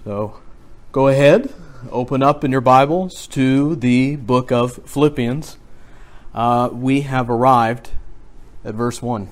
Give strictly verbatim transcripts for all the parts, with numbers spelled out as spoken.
So go ahead, open up in your Bibles to the book of Philippians. Uh, we have arrived at verse one.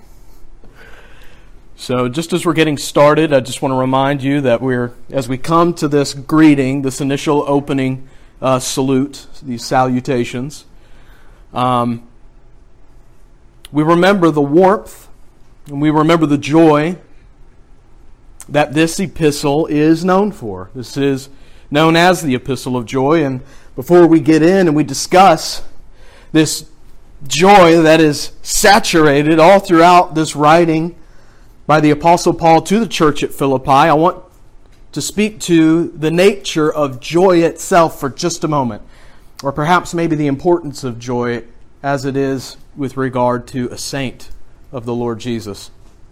So just as we're getting started, I just want to remind you that we're, as we come to this greeting, this initial opening uh, salute, these salutations, um, we remember the warmth and we remember the joy that this epistle is known for. This is known as the Epistle of Joy. And before we get in and we discuss this joy that is saturated all throughout this writing by the Apostle Paul to the church at Philippi, I want to speak to the nature of joy itself for just a moment. Or perhaps maybe the importance of joy as it is with regard to a saint of the Lord Jesus.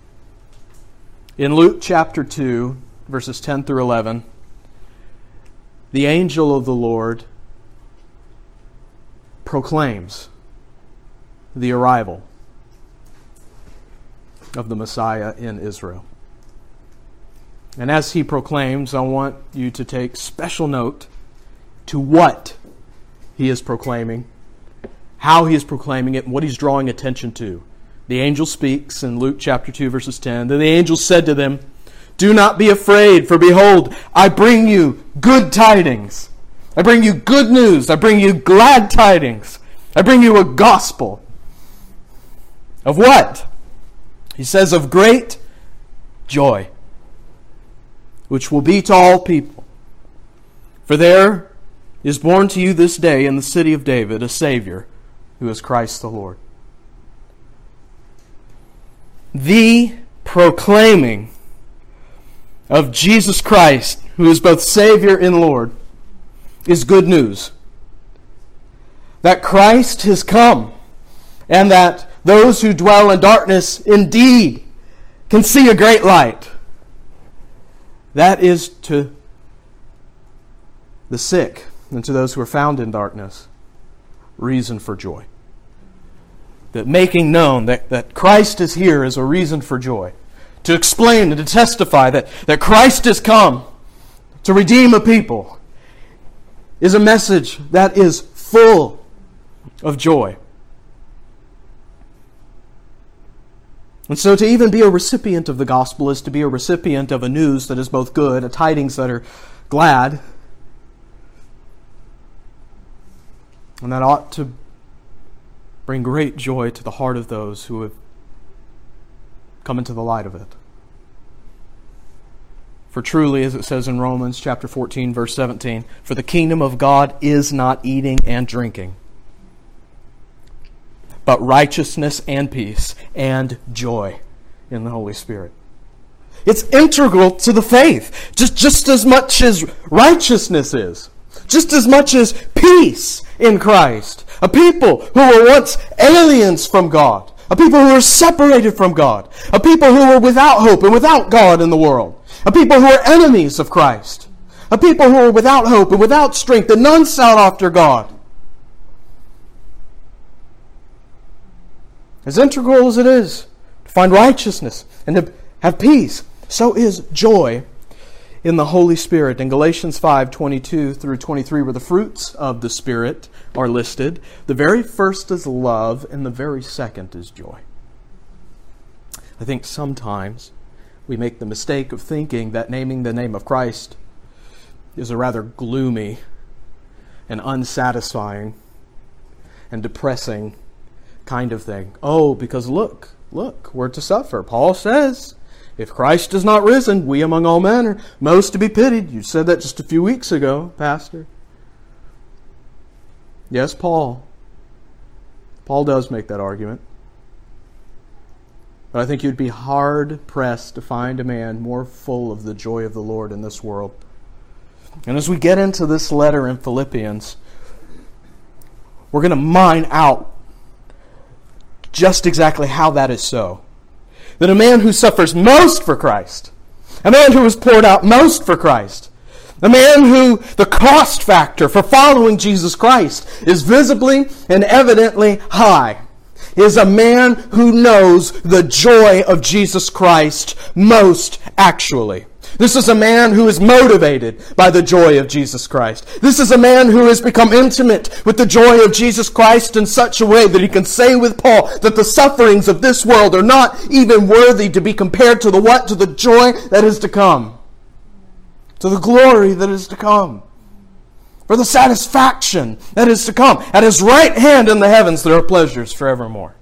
In Luke chapter two, verses ten through eleven, the angel of the Lord proclaims the arrival of the Messiah in Israel. And as he proclaims, I want you to take special note to what he is proclaiming, how he is proclaiming it, and what he's drawing attention to. The angel speaks in Luke chapter two, verses ten. Then the angel said to them, "Do not be afraid, for behold, I bring you good tidings. I bring you good news. I bring you glad tidings. I bring you a gospel." Of what? He says, of great joy, which will be to all people. For there is born to you this day in the city of David a Savior, who is Christ the Lord. The proclaiming of Jesus Christ, who is both Savior and Lord, is good news. That Christ has come, and that those who dwell in darkness indeed can see a great light. That is to the sick and to those who are found in darkness reason for joy. That making known that, that Christ is here is a reason for joy. To explain and to testify that, that Christ has come to redeem a people is a message that is full of joy. And so to even be a recipient of the gospel is to be a recipient of a news that is both good, a tidings that are glad, and that ought to bring great joy to the heart of those who have come into the light of it. For truly, as it says in Romans chapter fourteen, verse seventeen, for the kingdom of God is not eating and drinking, but righteousness and peace and joy in the Holy Spirit. It's integral to the faith, just, just as much as righteousness is, just as much as peace in Christ. A people who were once aliens from God, a people who were separated from God, a people who were without hope and without God in the world, a people who were enemies of Christ, a people who were without hope and without strength, and none sought after God. As integral as it is to find righteousness and to have peace, so is joy in the Holy Spirit. In Galatians five, twenty-two through twenty-three, where the fruits of the Spirit are listed, the very first is love and the very second is joy. I think sometimes we make the mistake of thinking that naming the name of Christ is a rather gloomy and unsatisfying and depressing kind of thing. Oh, because look, look, we're to suffer. Paul says, if Christ is not risen, we among all men are most to be pitied. You said that just a few weeks ago, Pastor. Yes, Paul. Paul does make that argument. But I think you'd be hard-pressed to find a man more full of the joy of the Lord in this world. And as we get into this letter in Philippians, we're going to mine out just exactly how that is so. That a man who suffers most for Christ, a man who has poured out most for Christ, a man who the cost factor for following Jesus Christ is visibly and evidently high, is a man who knows the joy of Jesus Christ most actually. This is a man who is motivated by the joy of Jesus Christ. This is a man who has become intimate with the joy of Jesus Christ in such a way that he can say with Paul that the sufferings of this world are not even worthy to be compared to the what? To the joy that is to come. To the glory that is to come. For the satisfaction that is to come. At his right hand in the heavens there are pleasures forevermore.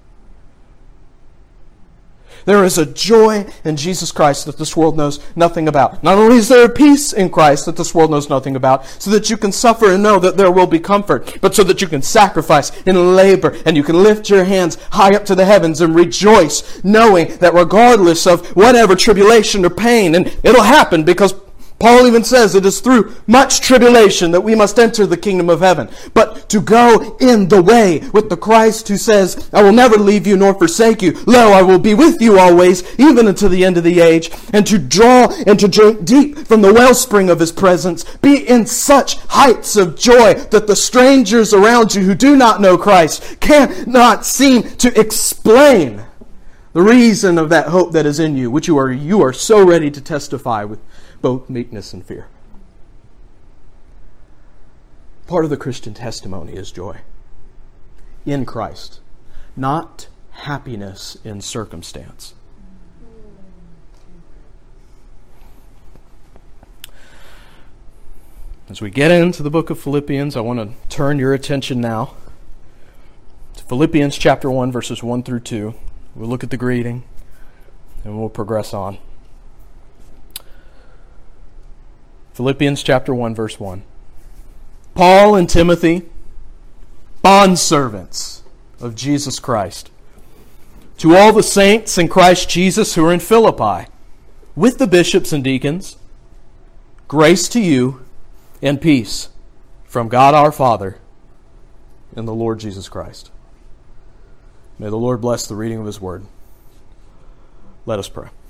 There is a joy in Jesus Christ that this world knows nothing about. Not only is there a peace in Christ that this world knows nothing about, so that you can suffer and know that there will be comfort, but so that you can sacrifice and labor, and you can lift your hands high up to the heavens and rejoice, knowing that regardless of whatever tribulation or pain, and it'll happen because Paul even says it is through much tribulation that we must enter the kingdom of heaven. But to go in the way with the Christ who says, I will never leave you nor forsake you. Lo, I will be with you always, even unto the end of the age. And to draw and to drink deep from the wellspring of his presence. Be in such heights of joy that the strangers around you who do not know Christ cannot seem to explain the reason of that hope that is in you, which you are, you are so ready to testify with both meekness and fear. Part of the Christian testimony is joy in Christ, not happiness in circumstance. As we get into the book of Philippians, I want to turn your attention now to Philippians chapter one, verses one through two. We'll look at the greeting and we'll progress on. Philippians chapter one, verse one. Paul and Timothy, bondservants of Jesus Christ, to all the saints in Christ Jesus who are in Philippi, with the bishops and deacons, grace to you and peace from God our Father and the Lord Jesus Christ. May the Lord bless the reading of his word. Let us pray.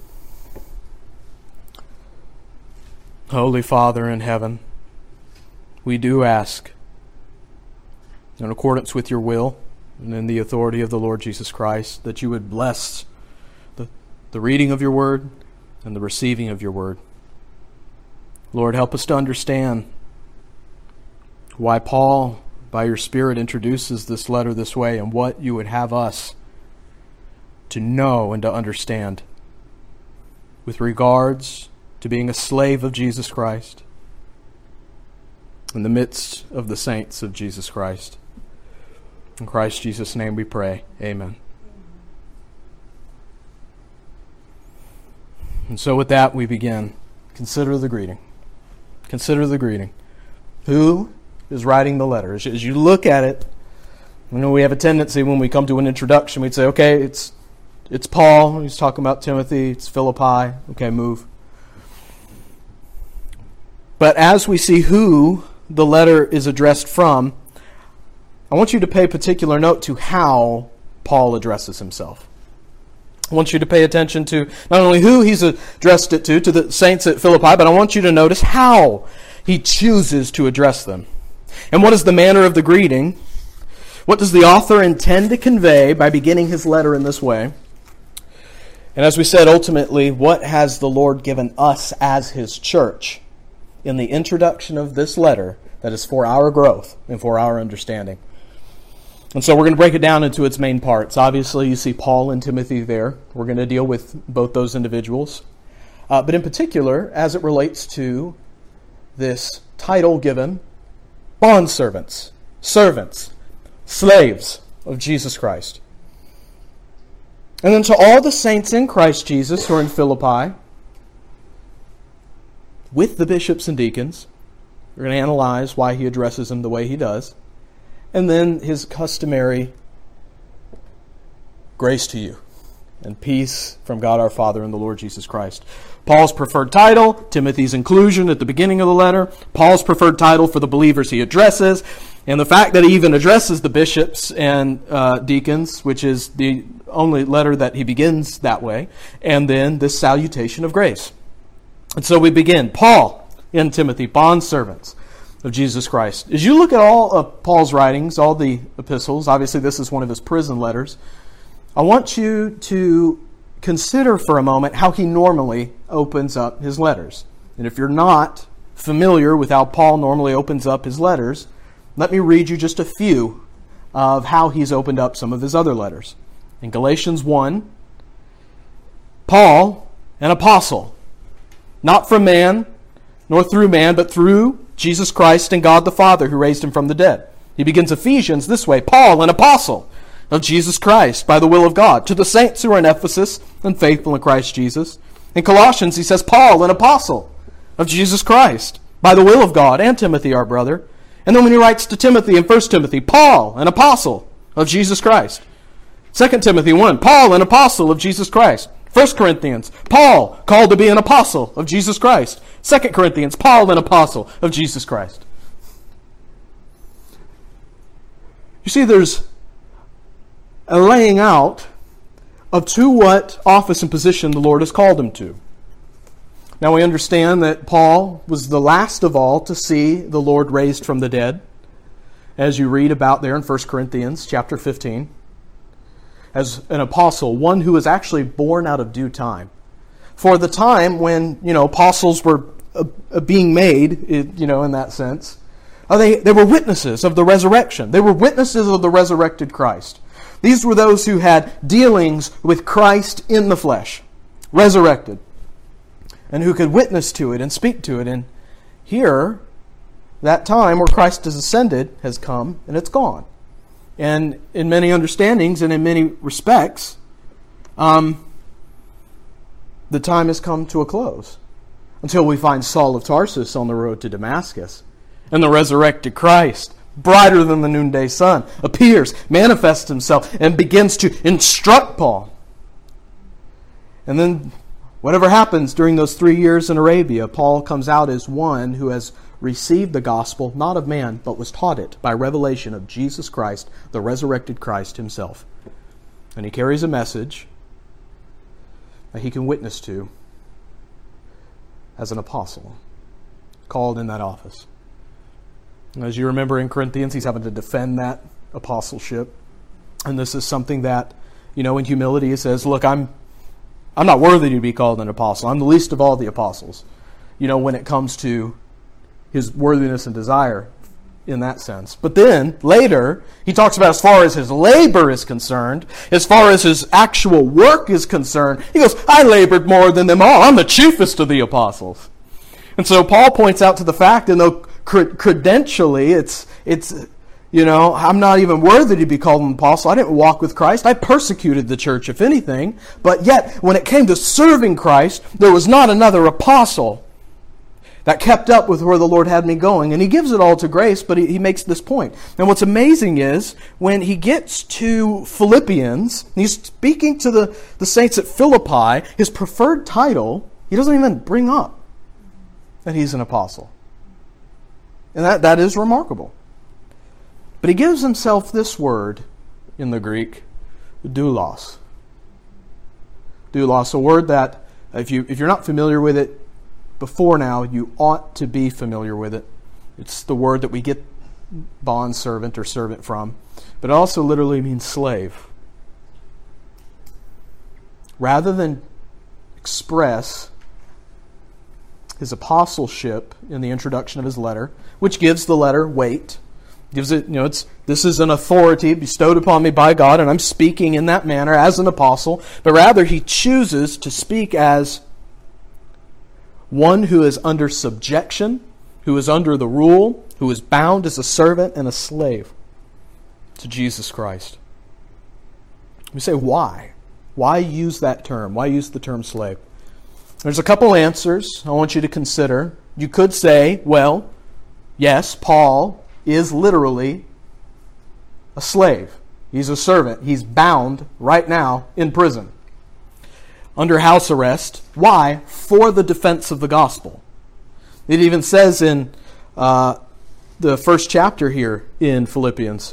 Holy Father in heaven, we do ask, in accordance with your will and in the authority of the Lord Jesus Christ, that you would bless the, the reading of your word and the receiving of your word. Lord, help us to understand why Paul, by your Spirit, introduces this letter this way and what you would have us to know and to understand with regards to being a slave of Jesus Christ in the midst of the saints of Jesus Christ. In Christ Jesus' name we pray. Amen. And so with that we begin. Consider the greeting. Consider the greeting. Who is writing the letter? As you look at it, you know we have a tendency when we come to an introduction, we'd say, okay, it's it's Paul, he's talking about Timothy, it's Philippi, okay, move. But as we see who the letter is addressed from, I want you to pay particular note to how Paul addresses himself. I want you to pay attention to not only who he's addressed it to, to the saints at Philippi, but I want you to notice how he chooses to address them. And what is the manner of the greeting? What does the author intend to convey by beginning his letter in this way? And as we said, ultimately, what has the Lord given us as his church in the introduction of this letter that is for our growth and for our understanding? And so we're going to break it down into its main parts. Obviously, you see Paul and Timothy there. We're going to deal with both those individuals. Uh, but in particular, as it relates to this title given, bondservants, servants, slaves of Jesus Christ. And then to all the saints in Christ Jesus who are in Philippi, with the bishops and deacons. We're going to analyze why he addresses them the way he does. And then his customary grace to you and peace from God our Father and the Lord Jesus Christ. Paul's preferred title, Timothy's inclusion at the beginning of the letter, Paul's preferred title for the believers he addresses, and the fact that he even addresses the bishops and uh, deacons, which is the only letter that he begins that way, and then this salutation of grace. And so we begin. Paul and Timothy, bondservants of Jesus Christ. As you look at all of Paul's writings, all the epistles, obviously this is one of his prison letters, I want you to consider for a moment how he normally opens up his letters. And if you're not familiar with how Paul normally opens up his letters, let me read you just a few of how he's opened up some of his other letters. In Galatians one, Paul, an apostle, not from man, nor through man, but through Jesus Christ and God the Father who raised him from the dead. He begins Ephesians this way, Paul, an apostle of Jesus Christ, by the will of God, to the saints who are in Ephesus and faithful in Christ Jesus. In Colossians, he says, Paul, an apostle of Jesus Christ, by the will of God, and Timothy, our brother. And then when he writes to Timothy in First Timothy, Paul, an apostle of Jesus Christ. Second Timothy one, Paul, an apostle of Jesus Christ. First Corinthians, Paul, called to be an apostle of Jesus Christ. Second Corinthians, Paul, an apostle of Jesus Christ. You see, there's a laying out of to what office and position the Lord has called him to. Now we understand that Paul was the last of all to see the Lord raised from the dead, as you read about there in First Corinthians chapter fifteen. As an apostle, one who was actually born out of due time. For the time when, you know, apostles were uh, uh, being made, you know, in that sense, uh, they, they were witnesses of the resurrection. They were witnesses of the resurrected Christ. These were those who had dealings with Christ in the flesh, resurrected, and who could witness to it and speak to it. And here, that time where Christ has ascended has come, and it's gone. And in many understandings and in many respects, um, the time has come to a close until we find Saul of Tarsus on the road to Damascus. And the resurrected Christ, brighter than the noonday sun, appears, manifests himself, and begins to instruct Paul. And then whatever happens during those three years in Arabia, Paul comes out as one who has received the gospel, not of man, but was taught it by revelation of Jesus Christ, the resurrected Christ himself. And he carries a message that he can witness to as an apostle, called in that office. And as you remember in Corinthians, he's having to defend that apostleship. And this is something that, you know, in humility he says, look, I'm I'm not worthy to be called an apostle. I'm the least of all the apostles, you know, when it comes to his worthiness and desire in that sense. But then, later, he talks about as far as his labor is concerned, as far as his actual work is concerned, he goes, I labored more than them all. I'm the chiefest of the apostles. And so Paul points out to the fact, and though credentially it's, it's, you know, I'm not even worthy to be called an apostle. I didn't walk with Christ. I persecuted the church, if anything. But yet, when it came to serving Christ, there was not another apostle that kept up with where the Lord had me going. And he gives it all to grace, but he, he makes this point. And what's amazing is, when he gets to Philippians, he's speaking to the, the saints at Philippi, his preferred title, he doesn't even bring up that he's an apostle. And that, that is remarkable. But he gives himself this word in the Greek, doulos. Doulos, a word that, if, you, if you're not familiar with it, before now, you ought to be familiar with it. It's the word that we get bond servant or servant from. But it also literally means slave. Rather than express his apostleship in the introduction of his letter, which gives the letter weight, gives it, you know, it's this is an authority bestowed upon me by God, and I'm speaking in that manner as an apostle, but rather he chooses to speak as one who is under subjection, who is under the rule, who is bound as a servant and a slave to Jesus Christ. We say, why? Why use that term? Why use the term slave? There's a couple answers I want you to consider. You could say, well, yes, Paul is literally a slave. He's a servant. He's bound right now in prison, under house arrest. Why? For the defense of the gospel. It even says in uh, the first chapter here in Philippians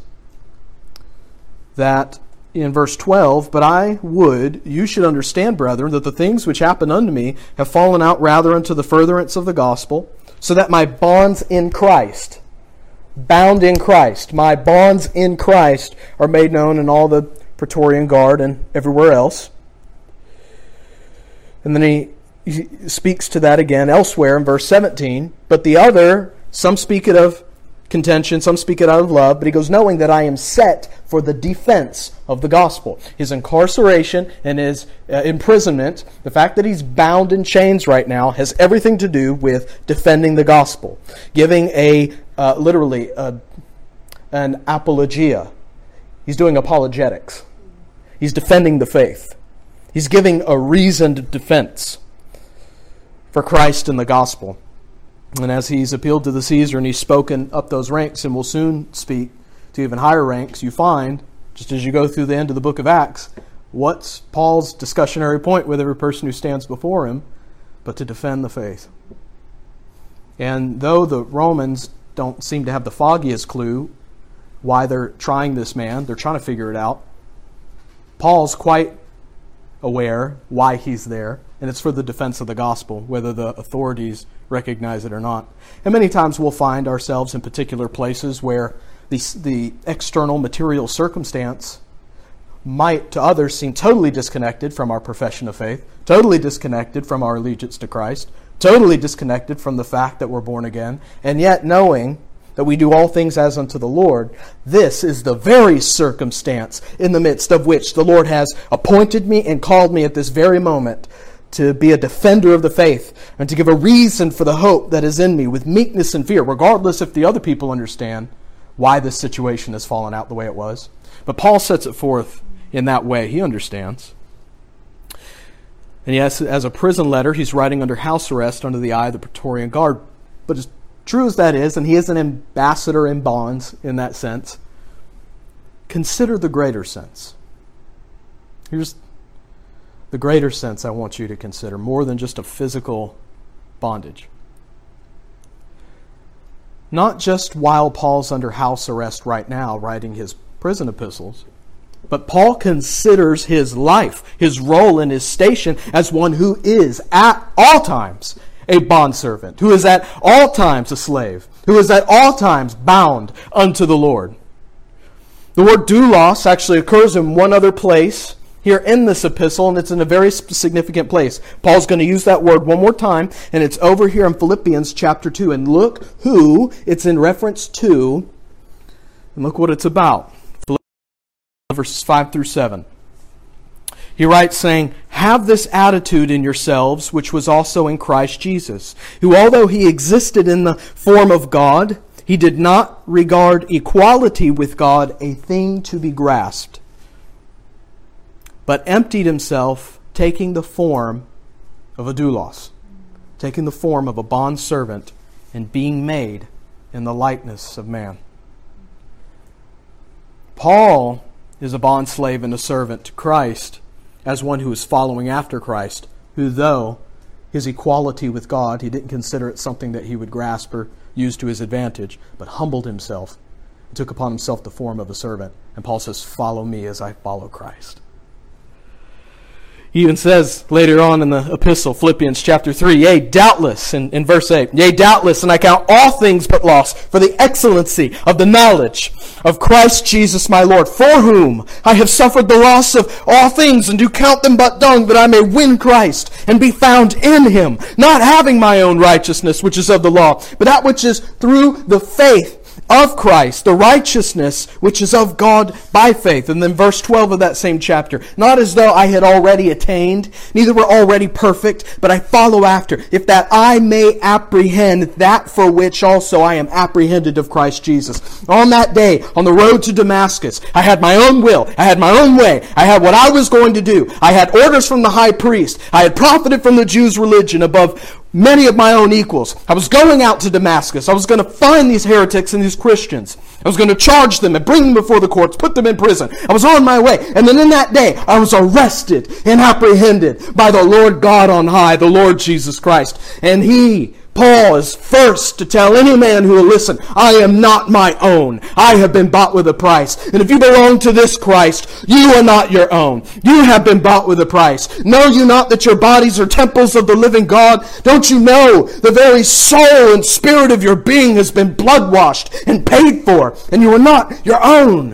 that in verse twelve, but I would you should understand, brethren, that the things which happened unto me have fallen out rather unto the furtherance of the gospel, so that my bonds in Christ, bound in Christ, my bonds in Christ are made known in all the Praetorian Guard and everywhere else. And then he he speaks to that again elsewhere in verse seventeen. But the other, some speak it of contention, some speak it out of love, but he goes, knowing that I am set for the defense of the gospel. His incarceration and his uh, imprisonment, the fact that he's bound in chains right now, has everything to do with defending the gospel. Giving a, uh, literally, a, an apologia. He's doing apologetics. He's defending the faith. He's giving a reasoned defense for Christ and the gospel. And as he's appealed to the Caesar and he's spoken up those ranks and will soon speak to even higher ranks, you find, just as you go through the end of the book of Acts, what's Paul's discussionary point with every person who stands before him but to defend the faith. And though the Romans don't seem to have the foggiest clue why they're trying this man, they're trying to figure it out, Paul's quite aware why he's there, and it's for the defense of the gospel, whether the authorities recognize it or not. And many times we'll find ourselves in particular places where the, the external material circumstance might to others seem totally disconnected from our profession of faith, totally disconnected from our allegiance to Christ, totally disconnected from the fact that we're born again, and yet knowing that we do all things as unto the Lord, this is the very circumstance in the midst of which the Lord has appointed me and called me at this very moment to be a defender of the faith and to give a reason for the hope that is in me with meekness and fear, regardless if the other people understand why this situation has fallen out the way it was. But Paul sets it forth in that way. He understands. And yes, as a prison letter, he's writing under house arrest under the eye of the Praetorian Guard. But as true as that is, and he is an ambassador in bonds in that sense, consider the greater sense. Here's the greater sense I want you to consider, more than just a physical bondage. Not just while Paul's under house arrest right now, writing his prison epistles, but Paul considers his life, his role and his station as one who is at all times a bondservant, who is at all times a slave, who is at all times bound unto the Lord. The word doulos actually occurs in one other place here in this epistle, and it's in a very significant place. Paul's going to use that word one more time, and it's over here in Philippians chapter two. And look who it's in reference to, and look what it's about. Verses five through seven. He writes saying, "Have this attitude in yourselves, which was also in Christ Jesus, who although he existed in the form of God, he did not regard equality with God a thing to be grasped, but emptied himself, taking the form of a doulos," taking the form of a bondservant, and being made in the likeness of man. Paul is a bondslave and a servant to Christ, as one who is following after Christ, who though his equality with God, he didn't consider it something that he would grasp or use to his advantage, but humbled himself and took upon himself the form of a servant. And Paul says, "Follow me as I follow Christ." He even says later on in the epistle, Philippians chapter three, "Yea, doubtless," in, in verse eight, "Yea, doubtless, and I count all things but loss for the excellency of the knowledge of Christ Jesus my Lord, for whom I have suffered the loss of all things, and do count them but dung, that I may win Christ, and be found in him, not having my own righteousness, which is of the law, but that which is through the faith of Christ, the righteousness which is of God by faith." And then verse twelve of that same chapter, "Not as though I had already attained, neither were already perfect, but I follow after, if that I may apprehend that for which also I am apprehended of Christ Jesus." On that day, on the road to Damascus, I had my own will, I had my own way, I had what I was going to do, I had orders from the high priest, I had profited from the Jews' religion above many of my own equals. I was going out to Damascus. I was going to find these heretics and these Christians. I was going to charge them and bring them before the courts, put them in prison. I was on my way. And then in that day, I was arrested and apprehended by the Lord God on high, the Lord Jesus Christ. And he, Paul, is first to tell any man who will listen, "I am not my own. I have been bought with a price. And if you belong to this Christ, you are not your own. You have been bought with a price. Know you not that your bodies are temples of the living God? Don't you know the very soul and spirit of your being has been blood-washed and paid for, and you are not your own?"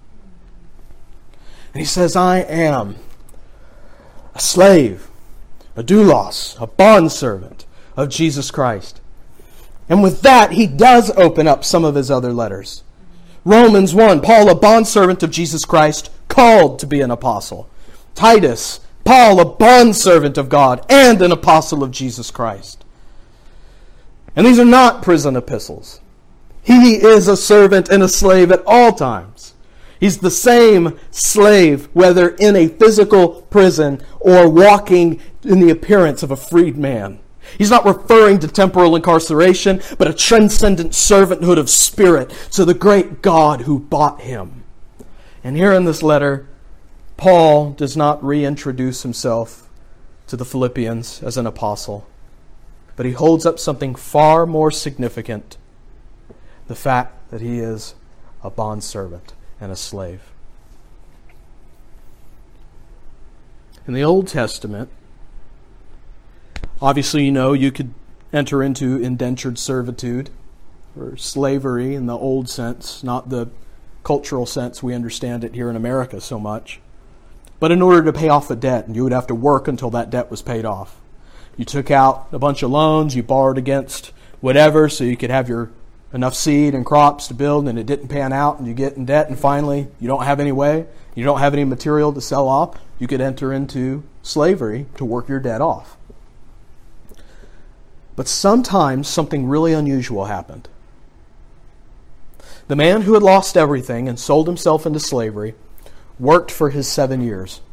And he says, "I am a slave a doulos, a bondservant of Jesus Christ. And with that, he does open up some of his other letters. Romans one, Paul, a bondservant of Jesus Christ, called to be an apostle. Titus, Paul, a bondservant of God and an apostle of Jesus Christ. And these are not prison epistles. He is a servant and a slave at all times. He's the same slave, whether in a physical prison or walking in the appearance of a freed man. He's not referring to temporal incarceration, but a transcendent servanthood of spirit to the great God who bought him. And here in this letter, Paul does not reintroduce himself to the Philippians as an apostle, but he holds up something far more significant: the fact that he is a bondservant and a slave. In the Old Testament, obviously, you know, you could enter into indentured servitude or slavery in the old sense, not the cultural sense we understand it here in America so much. But in order to pay off a debt, and you would have to work until that debt was paid off. You took out a bunch of loans, you borrowed against whatever so you could have your enough seed and crops to build, and it didn't pan out, and you get in debt, and finally you don't have any way, you don't have any material to sell off, you could enter into slavery to work your debt off. But sometimes something really unusual happened. The man who had lost everything and sold himself into slavery worked for his seven years.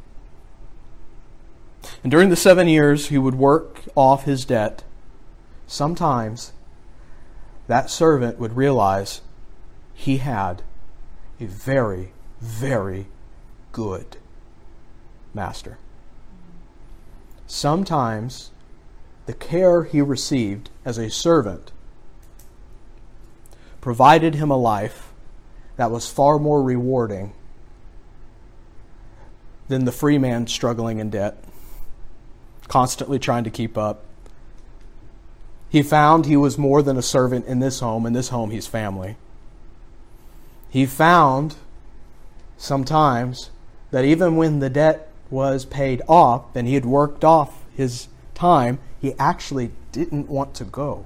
And during the seven years he would work off his debt. Sometimes that servant would realize he had a very, very good master. Sometimes the care he received as a servant provided him a life that was far more rewarding than the free man struggling in debt, constantly trying to keep up. He found he was more than a servant in this home. In this home, he's family. He found sometimes that even when the debt was paid off and he had worked off his time, he actually didn't want to go.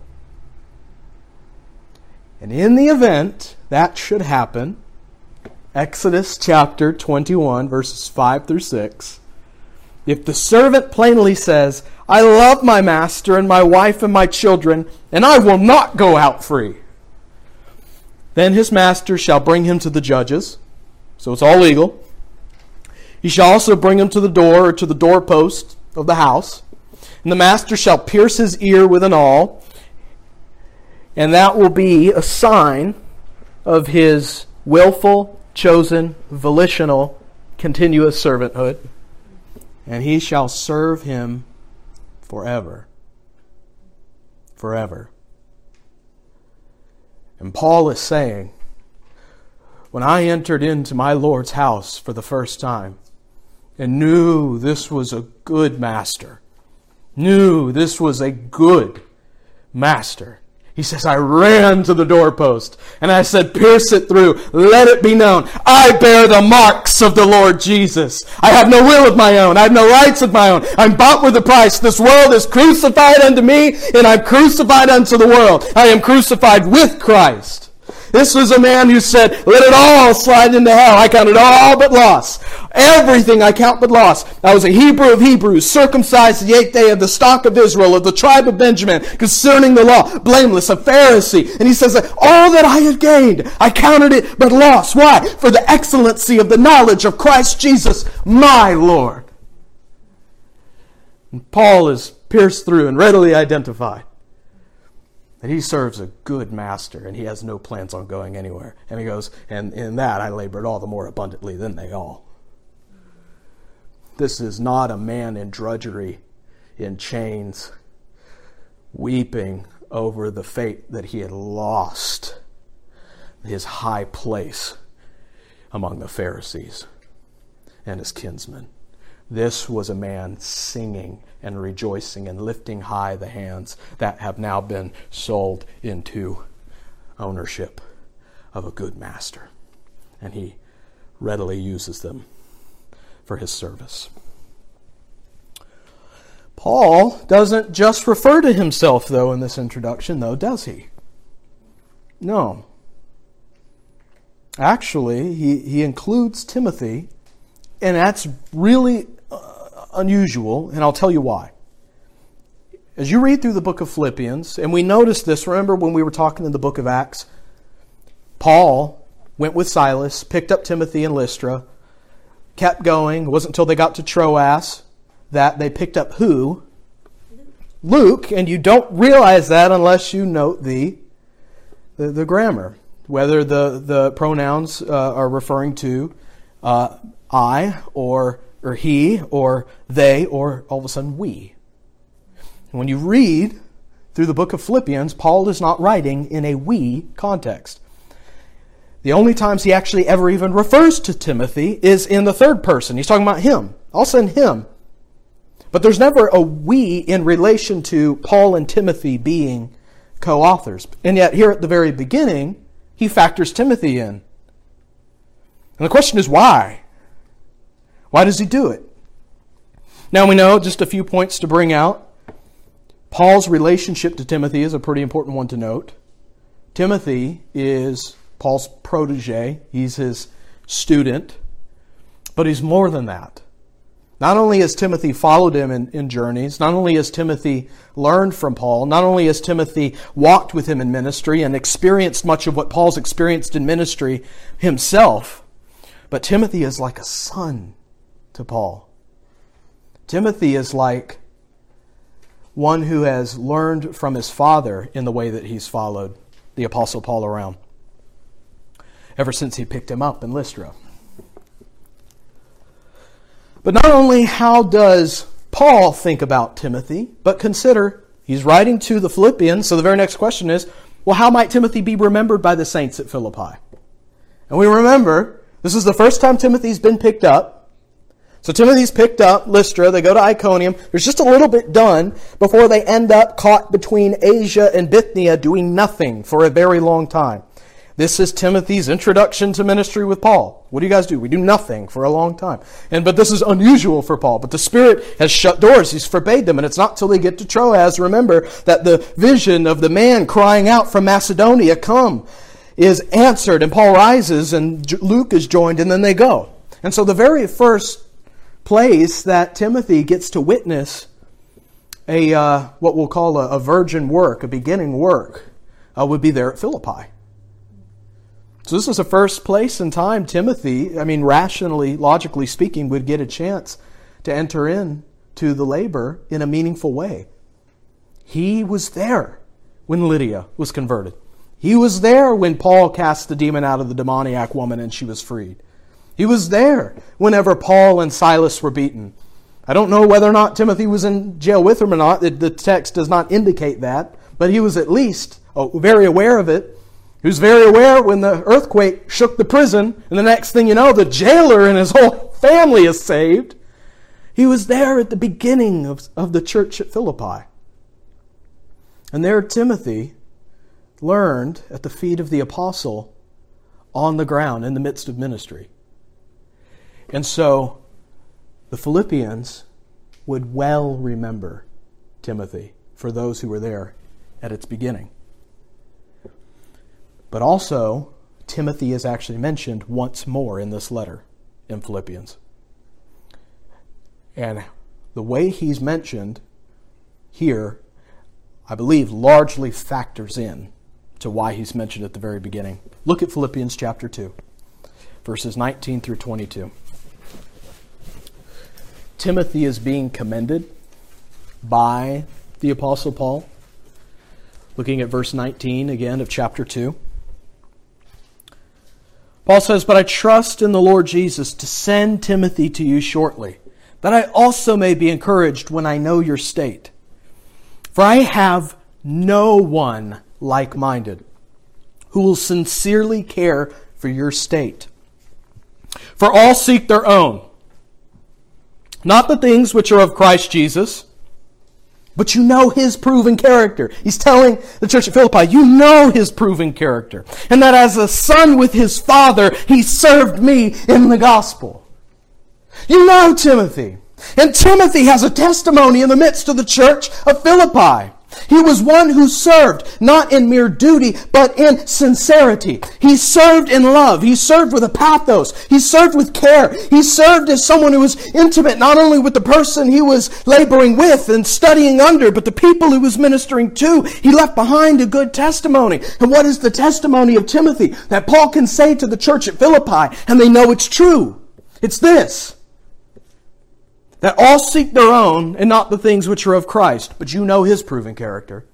And in the event that should happen, Exodus chapter twenty-one, verses five through six, if the servant plainly says, I love my master and my wife and my children, and I will not go out free, then his master shall bring him to the judges. So it's all legal. He shall also bring him to the door or to the doorpost of the house. And the master shall pierce his ear with an awl, and that will be a sign of his willful, chosen, volitional, continuous servanthood. And he shall serve him forever. Forever. And Paul is saying, when I entered into my Lord's house for the first time and knew this was a good master, knew this was a good master, he says, I ran to the doorpost and I said, pierce it through. Let it be known. I bear the marks of the Lord Jesus. I have no will of my own. I have no rights of my own. I'm bought with a price. This world is crucified unto me and I'm crucified unto the world. I am crucified with Christ. This was a man who said, let it all slide into hell. I count it all but loss. Everything I count but loss. I was a Hebrew of Hebrews, circumcised the eighth day of the stock of Israel, of the tribe of Benjamin, concerning the law, blameless, a Pharisee. And he says that all that I had gained, I counted it but loss. Why? For the excellency of the knowledge of Christ Jesus, my Lord. And Paul is pierced through and readily identified that he serves a good master and he has no plans on going anywhere. And he goes, and in that I labored all the more abundantly than they all. This is not a man in drudgery, in chains, weeping over the fate that he had lost his high place among the Pharisees and his kinsmen. This was a man singing and rejoicing and lifting high the hands that have now been sold into ownership of a good master. And he readily uses them for his service. Paul doesn't just refer to himself, though, in this introduction, though, does he? No. Actually, he, he includes Timothy, and that's really uh, unusual, and I'll tell you why. As you read through the book of Philippians, and we noticed this, remember when we were talking in the book of Acts, Paul went with Silas, picked up Timothy in Lystra, kept going. It wasn't until they got to Troas that they picked up who? Luke. And you don't realize that unless you note the, the, the grammar. Whether the, the pronouns uh, are referring to uh, I or, or he or they or all of a sudden we. And when you read through the book of Philippians, Paul is not writing in a we context. The only times he actually ever even refers to Timothy is in the third person. He's talking about him. I'll send him. But there's never a we in relation to Paul and Timothy being co-authors. And yet here at the very beginning, he factors Timothy in. And the question is why? Why does he do it? Now we know just a few points to bring out. Paul's relationship to Timothy is a pretty important one to note. Timothy is Paul's protege. He's his student. But he's more than that. Not only has Timothy followed him in, in journeys, not only has Timothy learned from Paul, not only has Timothy walked with him in ministry and experienced much of what Paul's experienced in ministry himself, but Timothy is like a son to Paul. Timothy is like one who has learned from his father in the way that he's followed the Apostle Paul around ever since he picked him up in Lystra. But not only how does Paul think about Timothy, but consider he's writing to the Philippians, so the very next question is, well, how might Timothy be remembered by the saints at Philippi? And we remember, this is the first time Timothy's been picked up. So Timothy's picked up, Lystra, they go to Iconium. There's just a little bit done before they end up caught between Asia and Bithynia doing nothing for a very long time. This is Timothy's introduction to ministry with Paul. What do you guys do? We do nothing for a long time. And but this is unusual for Paul. But the Spirit has shut doors. He's forbade them. And it's not till they get to Troas, remember, that the vision of the man crying out from Macedonia, come, is answered. And Paul rises and Luke is joined and then they go. And so the very first place that Timothy gets to witness a uh, what we'll call a, a virgin work, a beginning work, uh, would be there at Philippi. So this was the first place and time Timothy, I mean, rationally, logically speaking, would get a chance to enter in to the labor in a meaningful way. He was there when Lydia was converted. He was there when Paul cast the demon out of the demoniac woman and she was freed. He was there whenever Paul and Silas were beaten. I don't know whether or not Timothy was in jail with them or not. The text does not indicate that. But he was at least oh, very aware of it. He was very aware when the earthquake shook the prison, and the next thing you know, the jailer and his whole family is saved. He was there at the beginning of, of the church at Philippi. And there Timothy learned at the feet of the apostle on the ground in the midst of ministry. And so the Philippians would well remember Timothy for those who were there at its beginning. But also, Timothy is actually mentioned once more in this letter in Philippians. And the way he's mentioned here, I believe, largely factors in to why he's mentioned at the very beginning. Look at Philippians chapter two, verses nineteen through twenty-two. Timothy is being commended by the Apostle Paul. Looking at verse nineteen again of chapter two. Paul says, "But I trust in the Lord Jesus to send Timothy to you shortly, that I also may be encouraged when I know your state. For I have no one like-minded who will sincerely care for your state. For all seek their own, not the things which are of Christ Jesus, but you know His proven character." He's telling the church at Philippi, you know His proven character. And that as a son with his father, He served me in the gospel. You know Timothy. And Timothy has a testimony in the midst of the church of Philippi. He was one who served, not in mere duty, but in sincerity. He served in love. He served with a pathos. He served with care. He served as someone who was intimate, not only with the person he was laboring with and studying under, but the people he was ministering to. He left behind a good testimony. And what is the testimony of Timothy that Paul can say to the church at Philippi, and they know it's true? It's this: that all seek their own and not the things which are of Christ. But you know his proven character.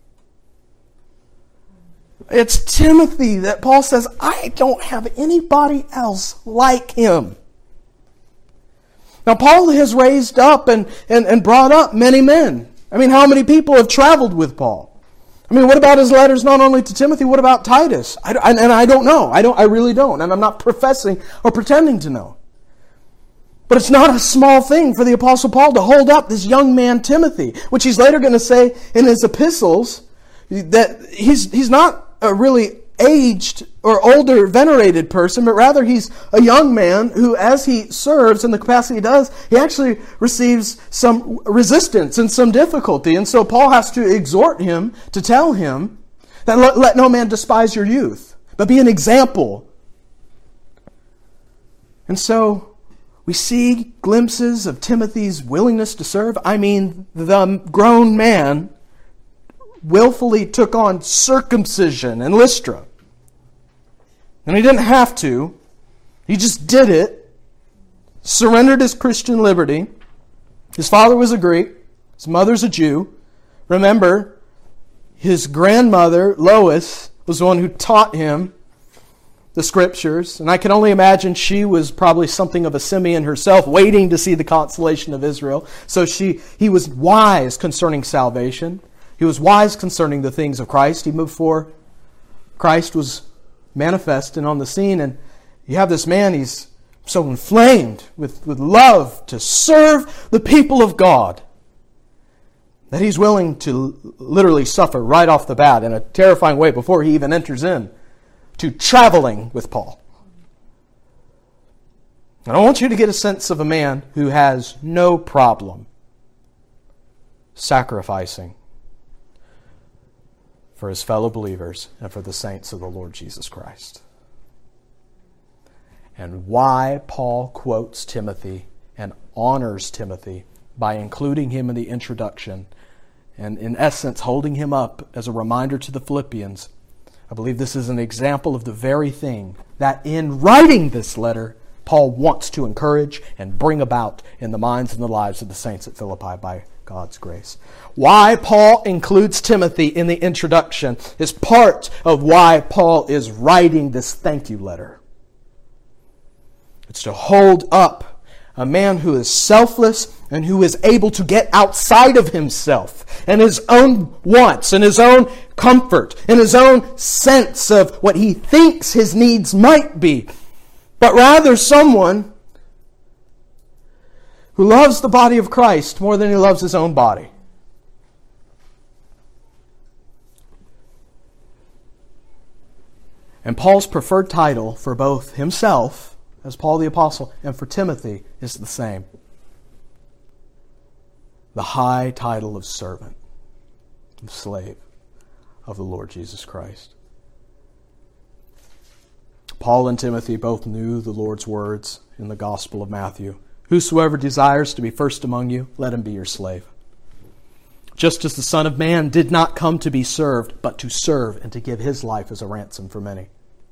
It's Timothy that Paul says, I don't have anybody else like him. Now, Paul has raised up and, and, and brought up many men. I mean, how many people have traveled with Paul? I mean, what about his letters not only to Timothy, what about Titus? I, I, and I don't know. I don't. I really don't. And I'm not professing or pretending to know. But it's not a small thing for the Apostle Paul to hold up this young man Timothy, which he's later going to say in his epistles that he's he's not a really aged or older venerated person, but rather he's a young man who, as he serves in the capacity he does, he actually receives some resistance and some difficulty. And so Paul has to exhort him to tell him that let, let no man despise your youth, but be an example. And so we see glimpses of Timothy's willingness to serve. I mean, the grown man willfully took on circumcision in Lystra. And he didn't have to. He just did it. Surrendered his Christian liberty. His father was a Greek. His mother's a Jew. Remember, his grandmother, Lois, was the one who taught him the Scriptures. And I can only imagine she was probably something of a Simeon herself, waiting to see the consolation of Israel. So she, he was wise concerning salvation. He was wise concerning the things of Christ. Even before Christ was manifest and on the scene. And you have this man, he's so inflamed with, with love to serve the people of God that he's willing to literally suffer right off the bat in a terrifying way before he even enters in to traveling with Paul. And I want you to get a sense of a man who has no problem sacrificing for his fellow believers and for the saints of the Lord Jesus Christ. And why Paul quotes Timothy and honors Timothy by including him in the introduction and in essence holding him up as a reminder to the Philippians. I believe this is an example of the very thing that in writing this letter, Paul wants to encourage and bring about in the minds and the lives of the saints at Philippi by God's grace. Why Paul includes Timothy in the introduction is part of why Paul is writing this thank you letter. It's to hold up a man who is selfless and who is able to get outside of himself and his own wants and his own comfort and his own sense of what he thinks his needs might be, but rather someone who loves the body of Christ more than he loves his own body. And Paul's preferred title for both himself, as Paul the Apostle, and for Timothy is the same. The high title of servant, of slave of the Lord Jesus Christ. Paul and Timothy both knew the Lord's words in the Gospel of Matthew. Whosoever desires to be first among you, let him be your slave. Just as the Son of Man did not come to be served, but to serve and to give his life as a ransom for many.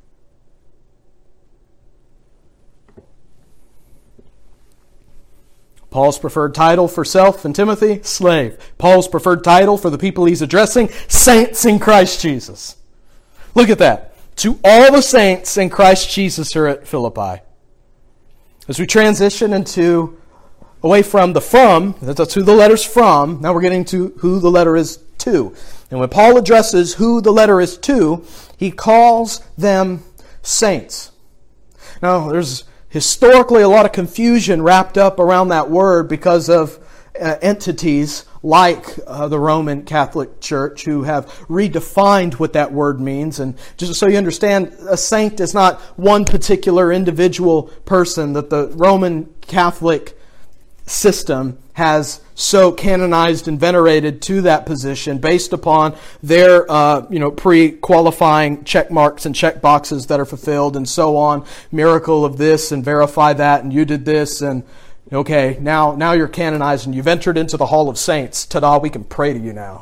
Paul's preferred title for self and Timothy, slave. Paul's preferred title for the people he's addressing, saints in Christ Jesus. Look at that. To all the saints in Christ Jesus who are at Philippi. As we transition into, away from the from, that's who the letter's from, now we're getting to who the letter is to. And when Paul addresses who the letter is to, he calls them saints. Now, there's historically a lot of confusion wrapped up around that word because of uh, entities like uh, the Roman Catholic Church who have redefined what that word means. And just so you understand, a saint is not one particular individual person, that the Roman Catholic system has so canonized and venerated to that position based upon their uh, you know pre-qualifying check marks and check boxes that are fulfilled and so on. Miracle of this and verify that, and you did this, and okay, now now you're canonized and you've entered into the Hall of Saints. Ta-da, we can pray to you now.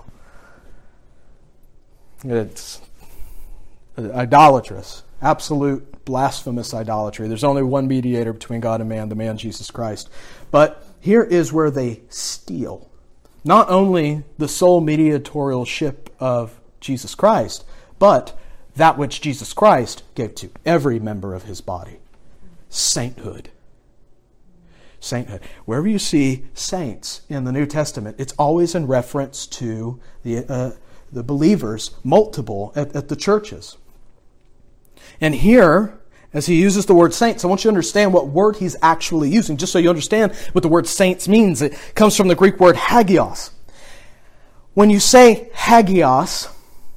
It's idolatrous, absolute blasphemous idolatry. There's only one mediator between God and man, the man Jesus Christ. But here is where they steal not only the sole mediatorialship of Jesus Christ, but that which Jesus Christ gave to every member of his body. Sainthood. Sainthood. Wherever you see saints in the New Testament, it's always in reference to the uh, the believers, multiple, at, at the churches. And here, as he uses the word saints, I want you to understand what word he's actually using, just so you understand what the word saints means. It comes from the Greek word hagios. When you say hagios,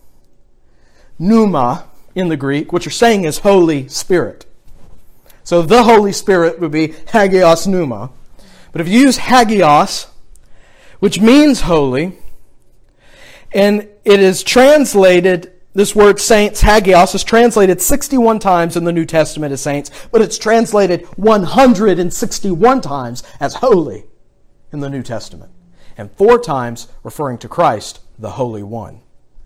pneuma in the Greek, what you're saying is Holy Spirit. So the Holy Spirit would be hagios pneuma. But if you use hagios, which means holy, and it is translated, this word saints, hagios, is translated sixty-one times in the New Testament as saints, but it's translated one hundred sixty-one times as holy in the New Testament, and four times referring to Christ, the Holy One.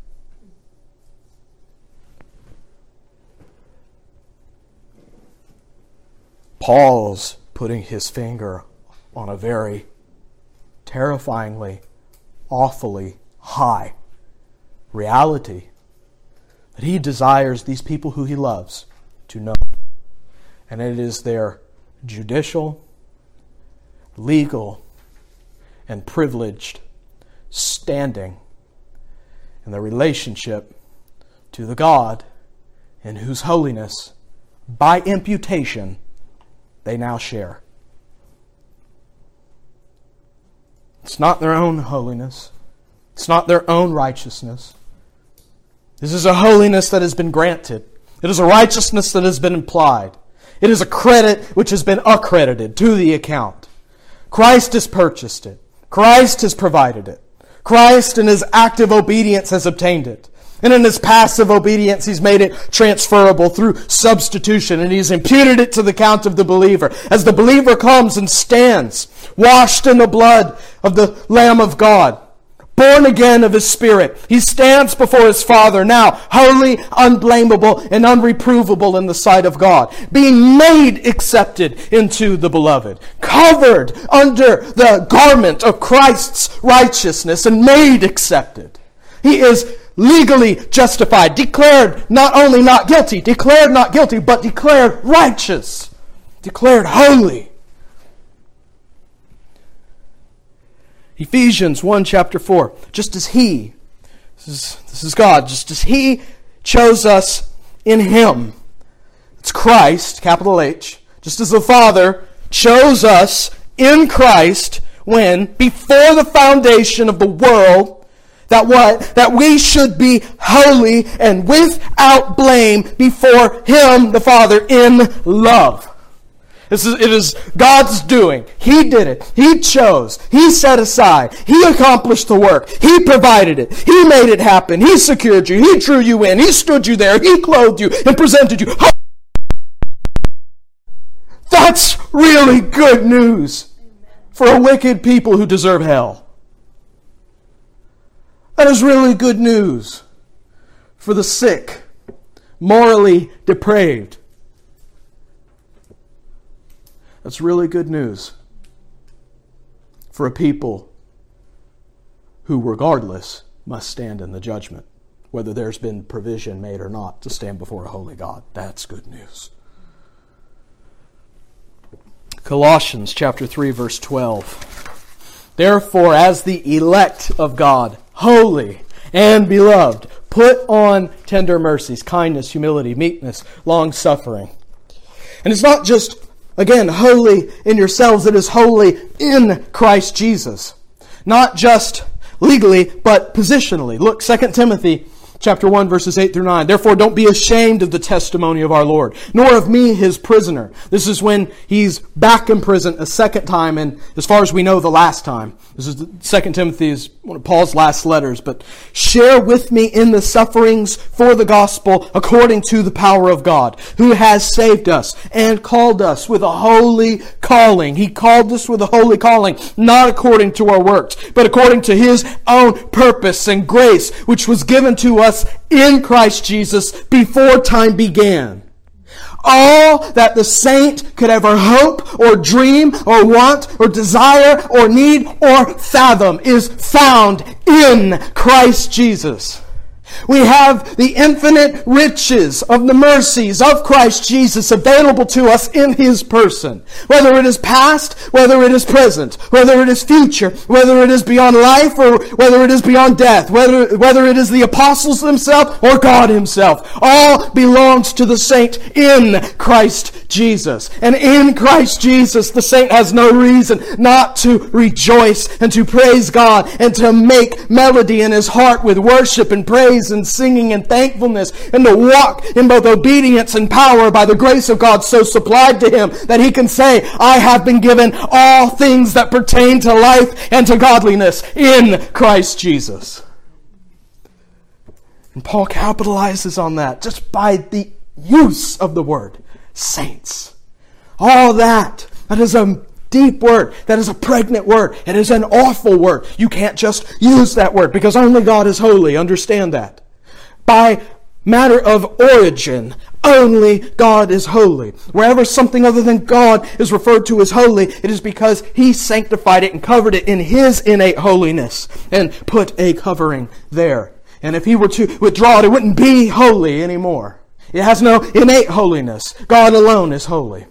Paul's putting his finger on a very terrifyingly, awfully high reality that he desires these people who he loves to know. And it is their judicial, legal, and privileged standing in the relationship to the God in whose holiness, by imputation, they now share. It's not their own holiness. It's not their own righteousness. This is a holiness that has been granted. It is a righteousness that has been implied. It is a credit which has been accredited to the account. Christ has purchased it. Christ has provided it. Christ in His active obedience has obtained it. And in His passive obedience, He's made it transferable through substitution, and He's imputed it to the account of the believer. As the believer comes and stands, washed in the blood of the Lamb of God, born again of His Spirit, he stands before his Father now, holy, unblameable, and unreprovable in the sight of God, being made accepted into the beloved, covered under the garment of Christ's righteousness, and made accepted. He is legally justified, declared not only not guilty, declared not guilty, but declared righteous, declared holy. Ephesians one, chapter four. Just as He, this is, this is God, just as He chose us in Him, it's Christ, capital H, just as the Father chose us in Christ when, before the foundation of the world, that what? That we should be holy and without blame before Him, the Father, in love. This is, it is God's doing. He did it. He chose. He set aside. He accomplished the work. He provided it. He made it happen. He secured you. He drew you in. He stood you there. He clothed you and presented you. That's really good news for a wicked people who deserve hell. That is really good news for the sick, morally depraved. That's really good news for a people who, regardless, must stand in the judgment, whether there's been provision made or not to stand before a holy God. That's good news. Colossians chapter three, verse twelve. Therefore, as the elect of God, holy and beloved, put on tender mercies, kindness, humility, meekness, long-suffering. And it's not just, again, holy in yourselves, it is holy in Christ Jesus. Not just legally, but positionally. Look, Second Timothy chapter one, verses eight through nine. Therefore, don't be ashamed of the testimony of our Lord, nor of me, his prisoner. This is when he's back in prison a second time, and as far as we know, the last time. This is Second Timothy is one of Paul's last letters. But share with me in the sufferings for the gospel according to the power of God, who has saved us and called us with a holy calling. He called us with a holy calling, not according to our works, but according to his own purpose and grace, which was given to us in Christ Jesus before time began. All that the saint could ever hope or dream or want or desire or need or fathom is found in Christ Jesus. We have the infinite riches of the mercies of Christ Jesus available to us in his person. Whether it is past, whether it is present, whether it is future, whether it is beyond life or whether it is beyond death, whether, whether it is the apostles themselves or God himself, all belongs to the saint in Christ Jesus. And in Christ Jesus, the saint has no reason not to rejoice and to praise God and to make melody in his heart with worship and praise and singing and thankfulness, and to walk in both obedience and power by the grace of God so supplied to him that he can say, I have been given all things that pertain to life and to godliness in Christ Jesus. And Paul capitalizes on that just by the use of the word saints. All that, that is a deep word. That is a pregnant word. It is an awful word. You can't just use that word because only God is holy. Understand that. By matter of origin, only God is holy. Wherever something other than God is referred to as holy, it is because he sanctified it and covered it in his innate holiness and put a covering there. And if he were to withdraw it, it wouldn't be holy anymore. It has no innate holiness. God alone is holy.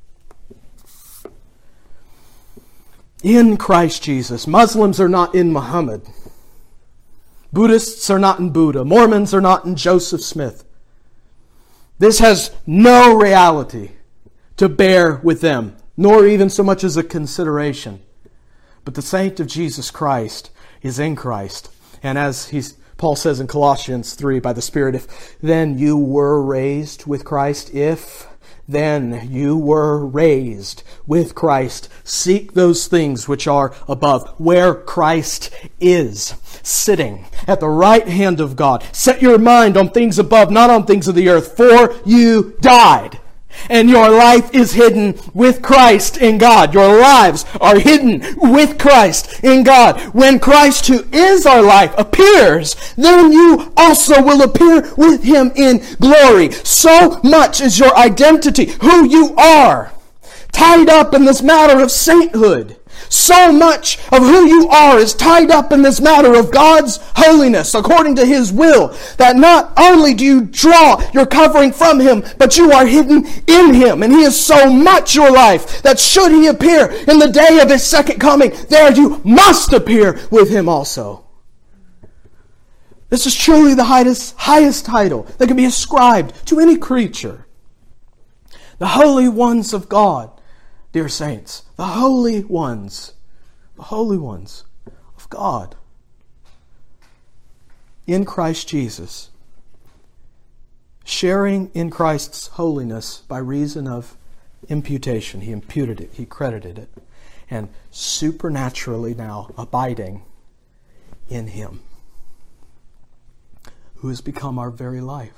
In Christ Jesus. Muslims are not in Muhammad. Buddhists are not in Buddha. Mormons are not in Joseph Smith. This has no reality to bear with them, nor even so much as a consideration. But the saint of Jesus Christ is in Christ. And as he's, Paul says in Colossians three, by the Spirit, if then you were raised with Christ, if then you were raised with Christ, seek those things which are above, where Christ is, sitting at the right hand of God. Set your mind on things above, not on things of the earth, for you died. And your life is hidden with Christ in God. Your lives are hidden with Christ in God. When Christ, who is our life, appears, then you also will appear with him in glory. So much is your identity, who you are, tied up in this matter of sainthood. So much of who you are is tied up in this matter of God's holiness according to his will, that not only do you draw your covering from him, but you are hidden in him. And he is so much your life that should he appear in the day of his second coming, there you must appear with him also. This is truly the highest, highest title that can be ascribed to any creature. The holy ones of God. Dear saints, the holy ones, the holy ones of God in Christ Jesus, sharing in Christ's holiness by reason of imputation. He imputed it, he credited it, and supernaturally now abiding in him, who has become our very life.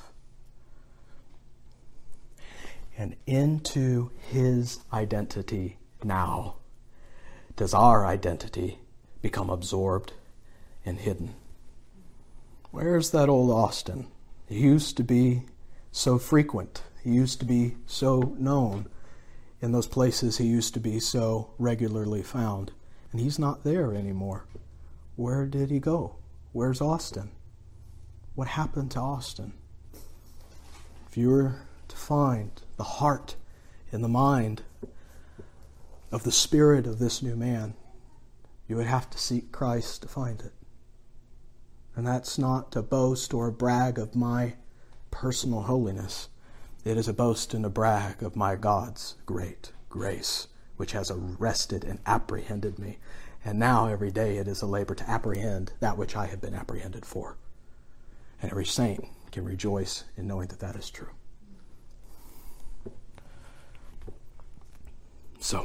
And into his identity now does our identity become absorbed and hidden. Where's that old Austin? He used to be so frequent. He used to be so known in those places he used to be so regularly found. And he's not there anymore. Where did he go? Where's Austin? What happened to Austin? If you were to find the heart and the mind of the spirit of this new man, you would have to seek Christ to find it. And that's not to boast or brag of my personal holiness. It is a boast and a brag of my God's great grace, which has arrested and apprehended me. And now every day it is a labor to apprehend that which I have been apprehended for. And every saint can rejoice in knowing that that is true. So,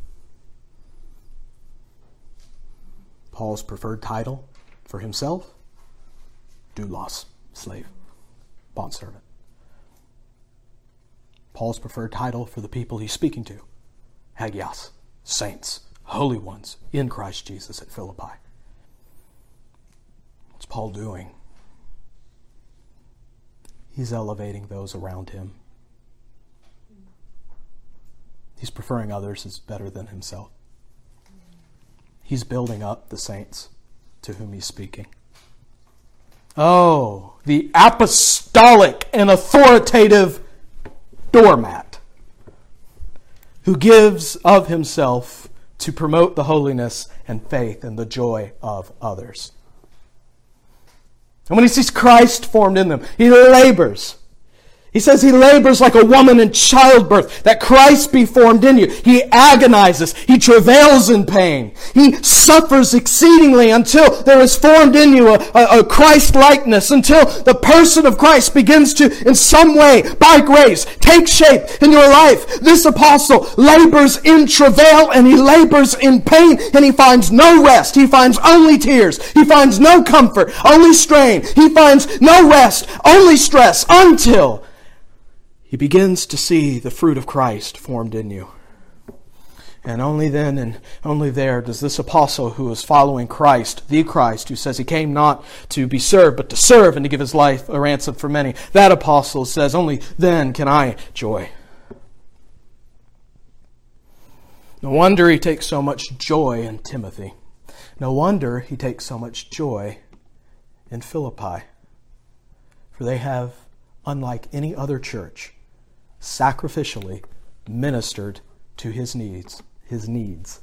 Paul's preferred title for himself, doulos, slave, bondservant. Paul's preferred title for the people he's speaking to, hagios, saints, holy ones in Christ Jesus at Philippi. What's Paul doing? He's elevating those around him. He's preferring others as better than himself. He's building up the saints to whom he's speaking. Oh, the apostolic and authoritative doormat who gives of himself to promote the holiness and faith and the joy of others. And when he sees Christ formed in them, he labors. He says he labors like a woman in childbirth, that Christ be formed in you. He agonizes. He travails in pain. He suffers exceedingly until there is formed in you a, a, a Christ-likeness, until the person of Christ begins to, in some way, by grace, take shape in your life. This apostle labors in travail and he labors in pain, and he finds no rest. He finds only tears. He finds no comfort, only strain. He finds no rest, only stress, until he begins to see the fruit of Christ formed in you. And only then and only there does this apostle who is following Christ, the Christ, who says he came not to be served, but to serve and to give his life a ransom for many. That apostle says, only then can I joy. No wonder he takes so much joy in Timothy. No wonder he takes so much joy in Philippi. For they have, unlike any other church, sacrificially ministered to his needs, his needs.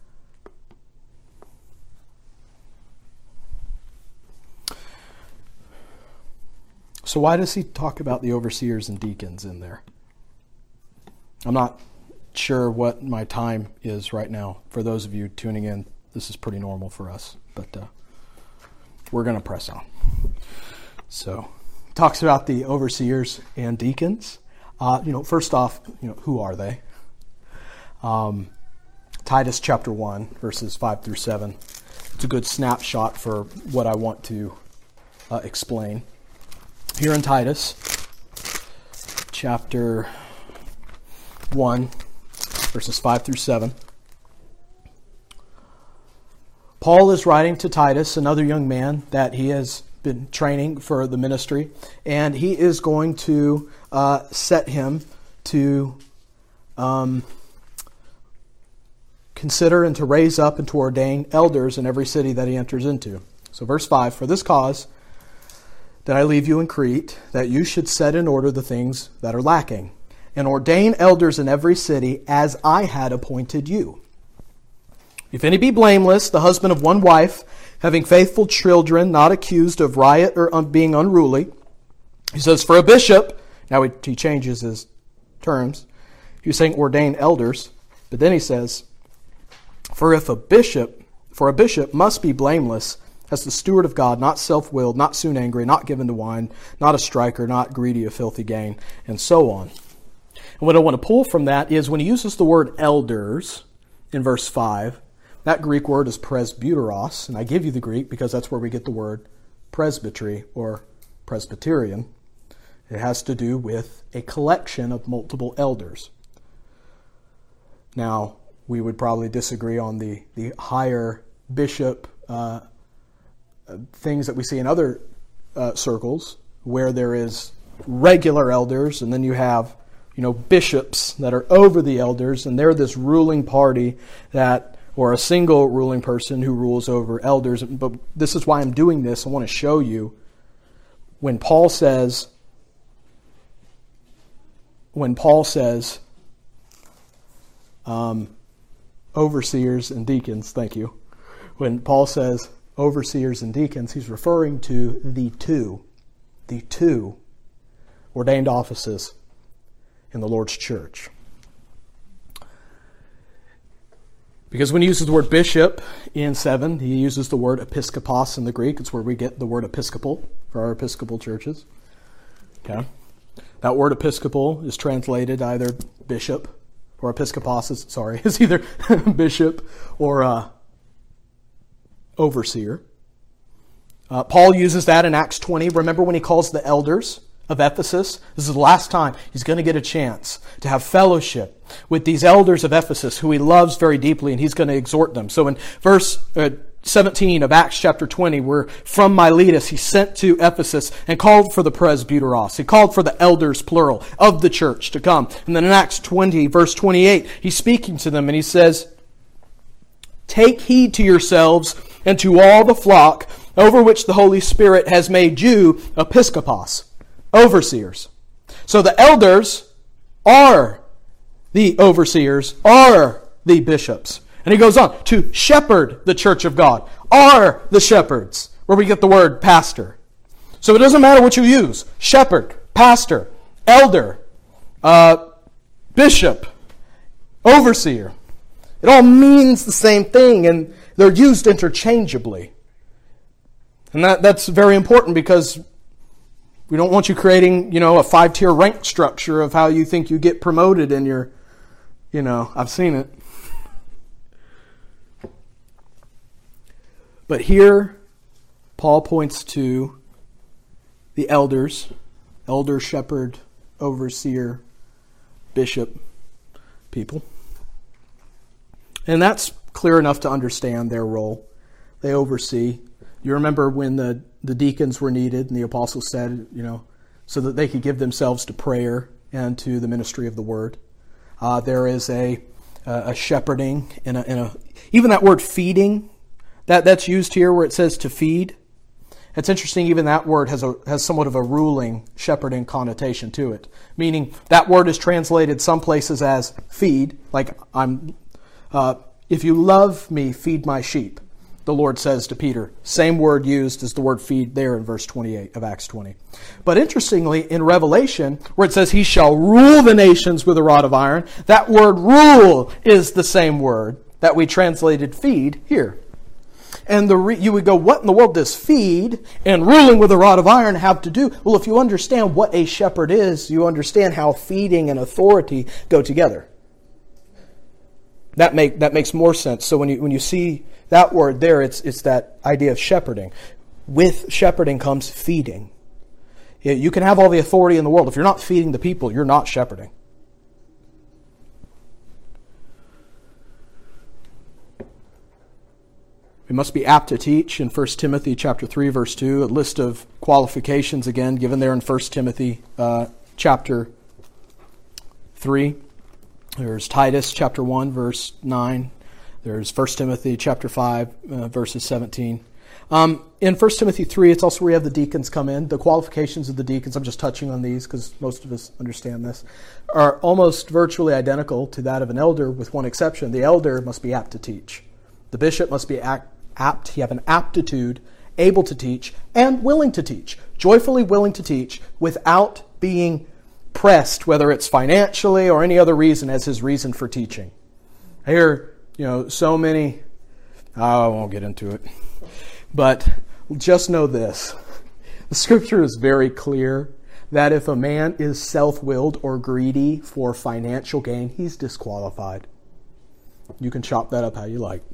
So why does he talk about the overseers and deacons in there? I'm not sure what my time is right now. For those of you tuning in, this is pretty normal for us, but uh, we're going to press on. So, he talks about the overseers and deacons. Uh, you know, first off, you know, who are they? Um, Titus chapter one, verses five through seven. It's a good snapshot for what I want to uh, explain. Here in Titus chapter one, verses five through seven. Paul is writing to Titus, another young man that he has been training for the ministry, and he is going to uh, set him to um, consider and to raise up and to ordain elders in every city that he enters into. So verse five, for this cause that I leave you in Crete, that you should set in order the things that are lacking, and ordain elders in every city as I had appointed you. If any be blameless, the husband of one wife, having faithful children, not accused of riot or un- being unruly. He says, for a bishop, now he, he changes his terms. He was saying ordain elders, but then he says, for if a bishop, for a bishop must be blameless, as the steward of God, not self-willed, not soon angry, not given to wine, not a striker, not greedy of filthy gain, and so on. And what I want to pull from that is when he uses the word elders in verse five, that Greek word is presbyteros, and I give you the Greek because that's where we get the word presbytery or Presbyterian. It has to do with a collection of multiple elders. Now, we would probably disagree on the, the higher bishop uh, things that we see in other uh, circles where there is regular elders, and then you have you know bishops that are over the elders, and they're this ruling party that or a single ruling person who rules over elders. But this is why I'm doing this. I want to show you when Paul says, when Paul says, um, overseers and deacons, thank you. When Paul says overseers and deacons, he's referring to the two, the two ordained offices in the Lord's church. Because when he uses the word bishop in seven, he uses the word episkopos in the Greek. It's where we get the word episcopal for our Episcopal churches. Okay. That word episcopal is translated either bishop or episkopos, is, sorry, is either bishop or uh, overseer. Uh, Paul uses that in Acts twenty. Remember when he calls the elders of Ephesus? This is the last time he's going to get a chance to have fellowship with these elders of Ephesus who he loves very deeply, and he's going to exhort them. So in verse uh, seventeen of Acts chapter twenty, where from Miletus he sent to Ephesus and called for the presbyteros. He called for the elders, plural, of the church to come. And then in Acts twenty, verse twenty-eight, he's speaking to them and he says, "Take heed to yourselves and to all the flock over which the Holy Spirit has made you episkopos," overseers. So the elders are the overseers, are the bishops. And he goes on, to shepherd the church of God, are the shepherds, where we get the word pastor. So it doesn't matter what you use. Shepherd, pastor, elder, uh, bishop, overseer. It all means the same thing, and they're used interchangeably. And that, that's very important because we don't want you creating, you know, a five-tier rank structure of how you think you get promoted in your, you know, I've seen it. But here, Paul points to the elders, elder, shepherd, overseer, bishop, people. And that's clear enough to understand their role. They oversee. You remember when the, the deacons were needed and the apostles said, you know, so that they could give themselves to prayer and to the ministry of the word. Uh, there is a a shepherding and a, and a even that word feeding that that's used here where it says to feed. It's interesting. Even that word has a has somewhat of a ruling shepherding connotation to it, meaning that word is translated some places as feed, like I'm. Uh, if you love me, feed my sheep, the Lord says to Peter. Same word used as the word feed there in verse twenty-eight of Acts twenty. But interestingly, in Revelation, where it says he shall rule the nations with a rod of iron, that word rule is the same word that we translated feed here. And the re- you would go, what in the world does feed and ruling with a rod of iron have to do? Well, if you understand what a shepherd is, you understand how feeding and authority go together. That make that makes more sense. So when you when you see that word there, it's it's that idea of shepherding. With shepherding comes feeding. You can have all the authority in the world. If you're not feeding the people, you're not shepherding. We must be apt to teach in First Timothy chapter three, verse two. A list of qualifications again given there in First Timothy uh, chapter three. There's Titus chapter one, verse nine. There's First Timothy chapter five, uh, verses seventeen. Um, in First Timothy three, it's also where you have the deacons come in. The qualifications of the deacons, I'm just touching on these because most of us understand this, are almost virtually identical to that of an elder with one exception. The elder must be apt to teach. The bishop must be apt, apt he have an aptitude, able to teach, and willing to teach. Joyfully willing to teach without being pressed, whether it's financially or any other reason, as his reason for teaching. I hear, you know, so many, I won't get into it, but just know this. The scripture is very clear that if a man is self-willed or greedy for financial gain, he's disqualified. You can chop that up how you like.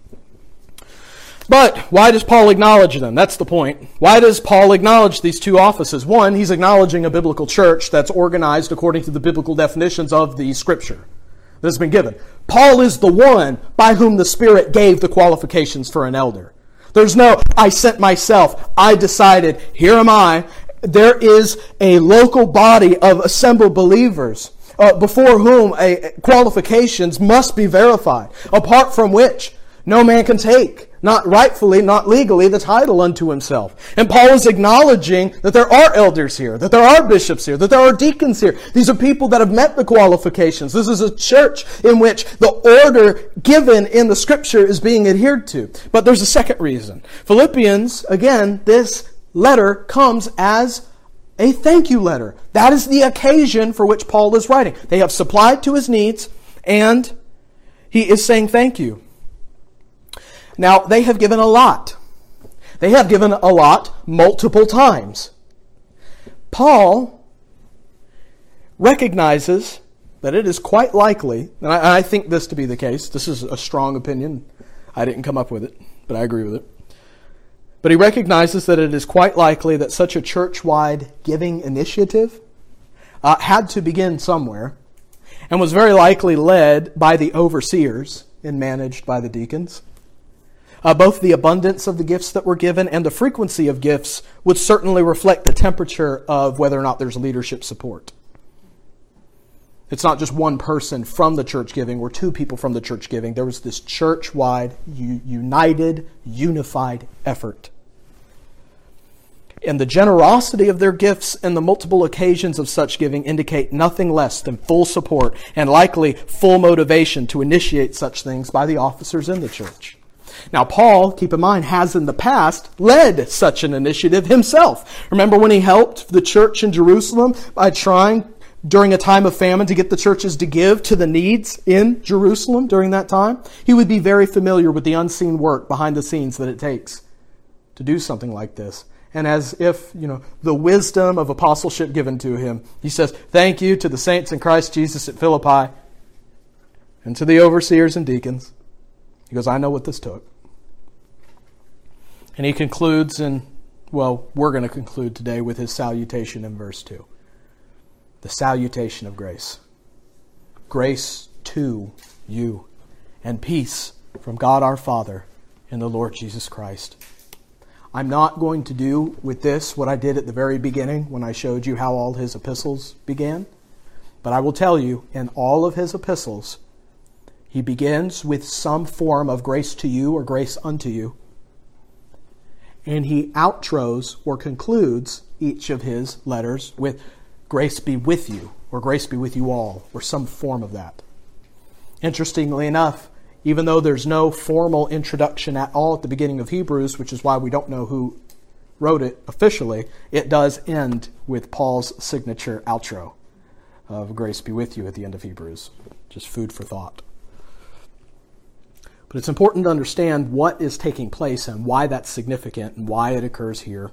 But why does Paul acknowledge them? That's the point. Why does Paul acknowledge these two offices? One, he's acknowledging a biblical church that's organized according to the biblical definitions of the Scripture that has been given. Paul is the one by whom the Spirit gave the qualifications for an elder. There's no, I sent myself, I decided, here am I. There is a local body of assembled believers uh, before whom a, qualifications must be verified, apart from which no man can take, not rightfully, not legally, the title unto himself. And Paul is acknowledging that there are elders here, that there are bishops here, that there are deacons here. These are people that have met the qualifications. This is a church in which the order given in the Scripture is being adhered to. But there's a second reason. Philippians, again, this letter comes as a thank you letter. That is the occasion for which Paul is writing. They have supplied to his needs, and He is saying thank you. Now, they have given a lot. They have given a lot multiple times. Paul recognizes that it is quite likely, and I, and I think this to be the case, this is a strong opinion, I didn't come up with it, but I agree with it. But he recognizes that it is quite likely that such a church-wide giving initiative uh, had to begin somewhere and was very likely led by the overseers and managed by the deacons. Uh, both the abundance of the gifts that were given and the frequency of gifts would certainly reflect the temperature of whether or not there's leadership support. It's not just one person from the church giving or two people from the church giving. There was this church-wide, united, unified effort. And the generosity of their gifts and the multiple occasions of such giving indicate nothing less than full support and likely full motivation to initiate such things by the officers in the church. Now, Paul, keep in mind, has in the past led such an initiative himself. Remember when he helped the church in Jerusalem by trying during a time of famine to get the churches to give to the needs in Jerusalem during that time? He would be very familiar with the unseen work behind the scenes that it takes to do something like this. And as if, you know, the wisdom of apostleship given to him, he says, thank you to the saints in Christ Jesus at Philippi and to the overseers and deacons. He goes, I know what this took. And he concludes, and, well, we're going to conclude today with his salutation in verse two. The salutation of grace. Grace to you, and peace from God our Father and the Lord Jesus Christ. I'm not going to do with this what I did at the very beginning when I showed you how all his epistles began. But I will tell you, in all of his epistles, he begins with some form of grace to you or grace unto you. And he outros or concludes each of his letters with grace be with you, or grace be with you all, or some form of that. Interestingly enough, even though there's no formal introduction at all at the beginning of Hebrews, which is why we don't know who wrote it officially, it does end with Paul's signature outro of grace be with you at the end of Hebrews. Just food for thought. But it's important to understand what is taking place and why that's significant and why it occurs here.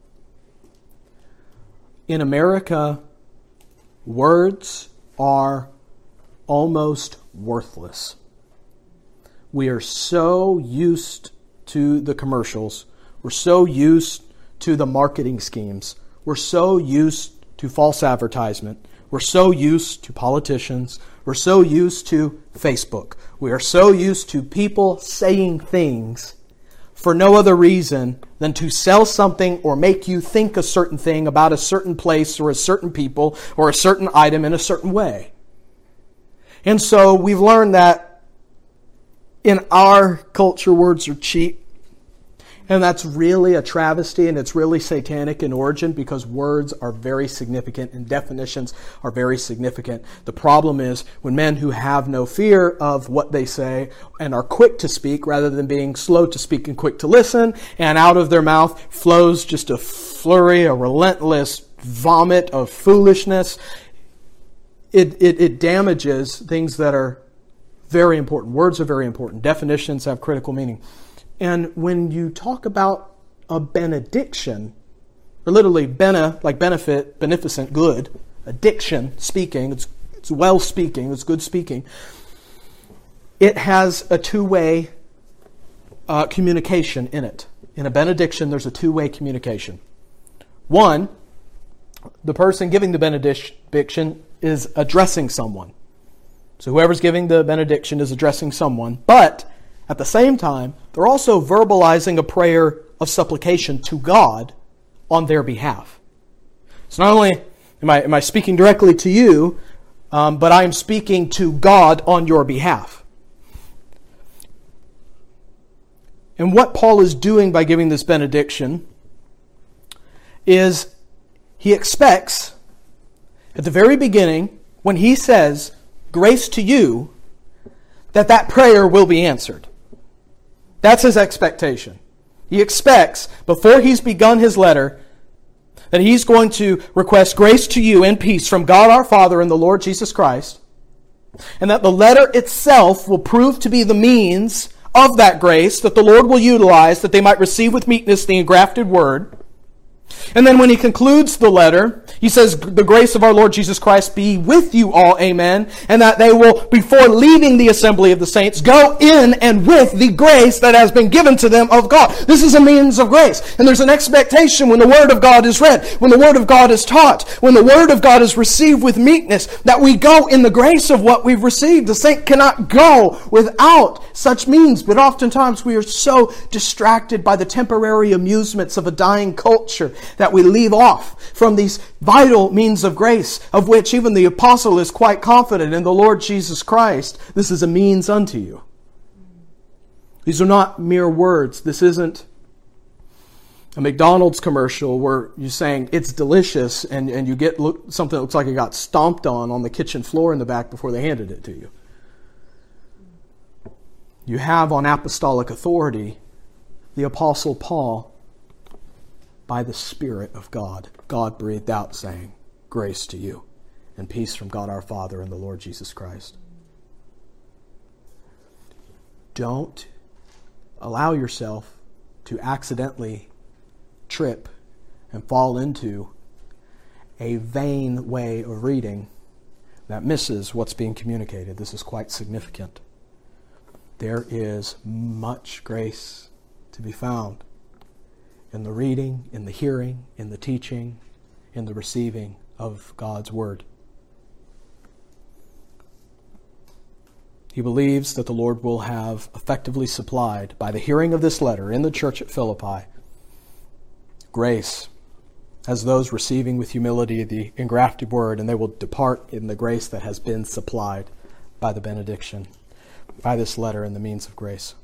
In America, words are almost worthless. We are so used to the commercials. We're so used to the marketing schemes. We're so used to false advertisement. We're so used to politicians. We're so used to Facebook. We are so used to people saying things for no other reason than to sell something or make you think a certain thing about a certain place or a certain people or a certain item in a certain way. And so we've learned that in our culture, words are cheap. And that's really a travesty, and it's really satanic in origin because words are very significant and definitions are very significant. The problem is when men who have no fear of what they say and are quick to speak rather than being slow to speak and quick to listen, and out of their mouth flows just a flurry, a relentless vomit of foolishness, it, it, it damages things that are very important. Words are very important. Definitions have critical meaning. And when you talk about a benediction, or literally bene, like benefit, beneficent, good, addiction, speaking, it's, it's well speaking, it's good speaking, it has a two-way uh, communication in it. In a benediction, there's a two-way communication. One, the person giving the benediction is addressing someone. So whoever's giving the benediction is addressing someone, but at the same time, they're also verbalizing a prayer of supplication to God on their behalf. So not only am I, am I speaking directly to you, um, but I am speaking to God on your behalf. And what Paul is doing by giving this benediction is he expects, at the very beginning, when he says, grace to you, that that prayer will be answered. That's his expectation. He expects, before he's begun his letter, that he's going to request grace to you and peace from God our Father and the Lord Jesus Christ. and that the letter itself will prove to be the means of that grace that the Lord will utilize that they might receive with meekness the engrafted word. And then when he concludes the letter, he says, the grace of our Lord Jesus Christ be with you all, amen. And that they will, before leaving the assembly of the saints, go in and with the grace that has been given to them of God. This is a means of grace. And there's an expectation when the Word of God is read, when the Word of God is taught, when the Word of God is received with meekness, that we go in the grace of what we've received. The saint cannot go without such means. But oftentimes we are so distracted by the temporary amusements of a dying culture that we leave off from these vital means of grace, of which even the apostle is quite confident in the Lord Jesus Christ. This is a means unto you. These are not mere words. This isn't a McDonald's commercial where you're saying it's delicious and, and you get look, something that looks like it got stomped on on the kitchen floor in the back before they handed it to you. You have on apostolic authority the Apostle Paul, by the Spirit of God, God breathed out, saying, grace to you and peace from God our Father and the Lord Jesus Christ. Don't allow yourself to accidentally trip and fall into a vain way of reading that misses what's being communicated. This is quite significant. There is much grace to be found in the reading, in the hearing, in the teaching, in the receiving of God's Word. He believes that the Lord will have effectively supplied, by the hearing of this letter in the church at Philippi, grace as those receiving with humility the engrafted Word, and they will depart in the grace that has been supplied by the benediction, by this letter and the means of grace.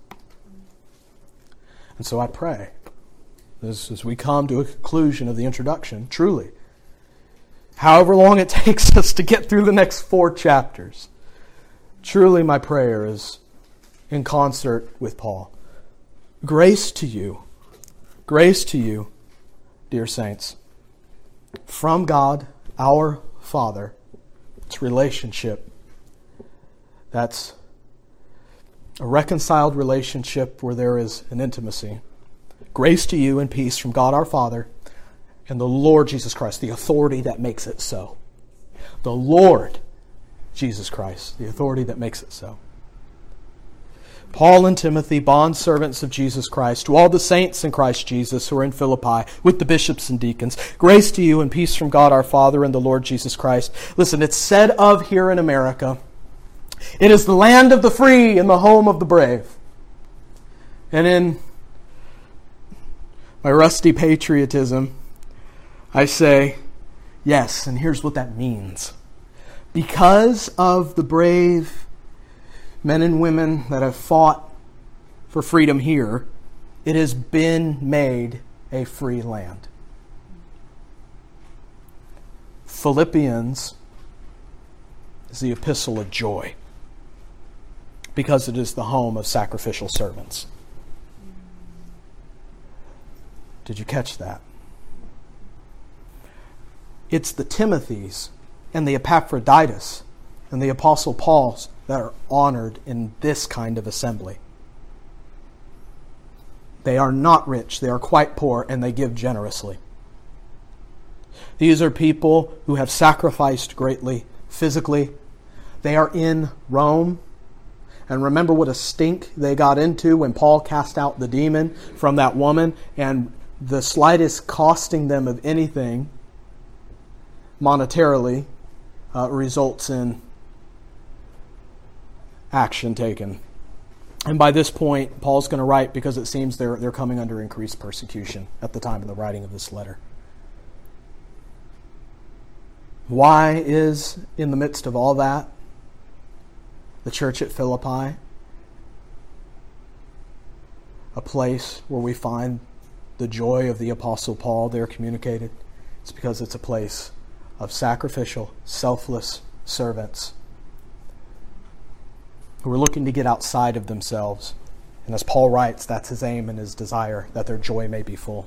And so I pray, As, as we come to a conclusion of the introduction, truly, however long it takes us to get through the next four chapters, truly my prayer is in concert with Paul. Grace to you, grace to you, dear saints, from God, our Father. It's relationship. That's a reconciled relationship where there is an intimacy. Grace to you and peace from God our Father and the Lord Jesus Christ, the authority that makes it so. The Lord Jesus Christ, the authority that makes it so. Paul and Timothy, bondservants of Jesus Christ, to all the saints in Christ Jesus who are in Philippi, with the bishops and deacons, grace to you and peace from God our Father and the Lord Jesus Christ. Listen, it's said of here in America, it is the land of the free and the home of the brave. And in my rusty patriotism, I say, yes, and here's what that means. Because of the brave men and women that have fought for freedom here, it has been made a free land. Philippians is the epistle of joy because it is the home of sacrificial servants. Did you catch that? It's the Timothys and the Epaphroditus and the Apostle Paul's that are honored in this kind of assembly. They are not rich, they are quite poor, and they give generously. These are people who have sacrificed greatly physically. They are in Rome. And remember what a stink they got into when Paul cast out the demon from that woman, and the slightest costing them of anything monetarily uh, results in action taken. And by this point, Paul's going to write, because it seems they're they're coming under increased persecution at the time of the writing of this letter. Why is, in the midst of all that, the church at Philippi a place where we find the joy of the Apostle Paul there communicated? It's because it's a place of sacrificial, selfless servants who are looking to get outside of themselves. And as Paul writes, that's his aim and his desire, that their joy may be full.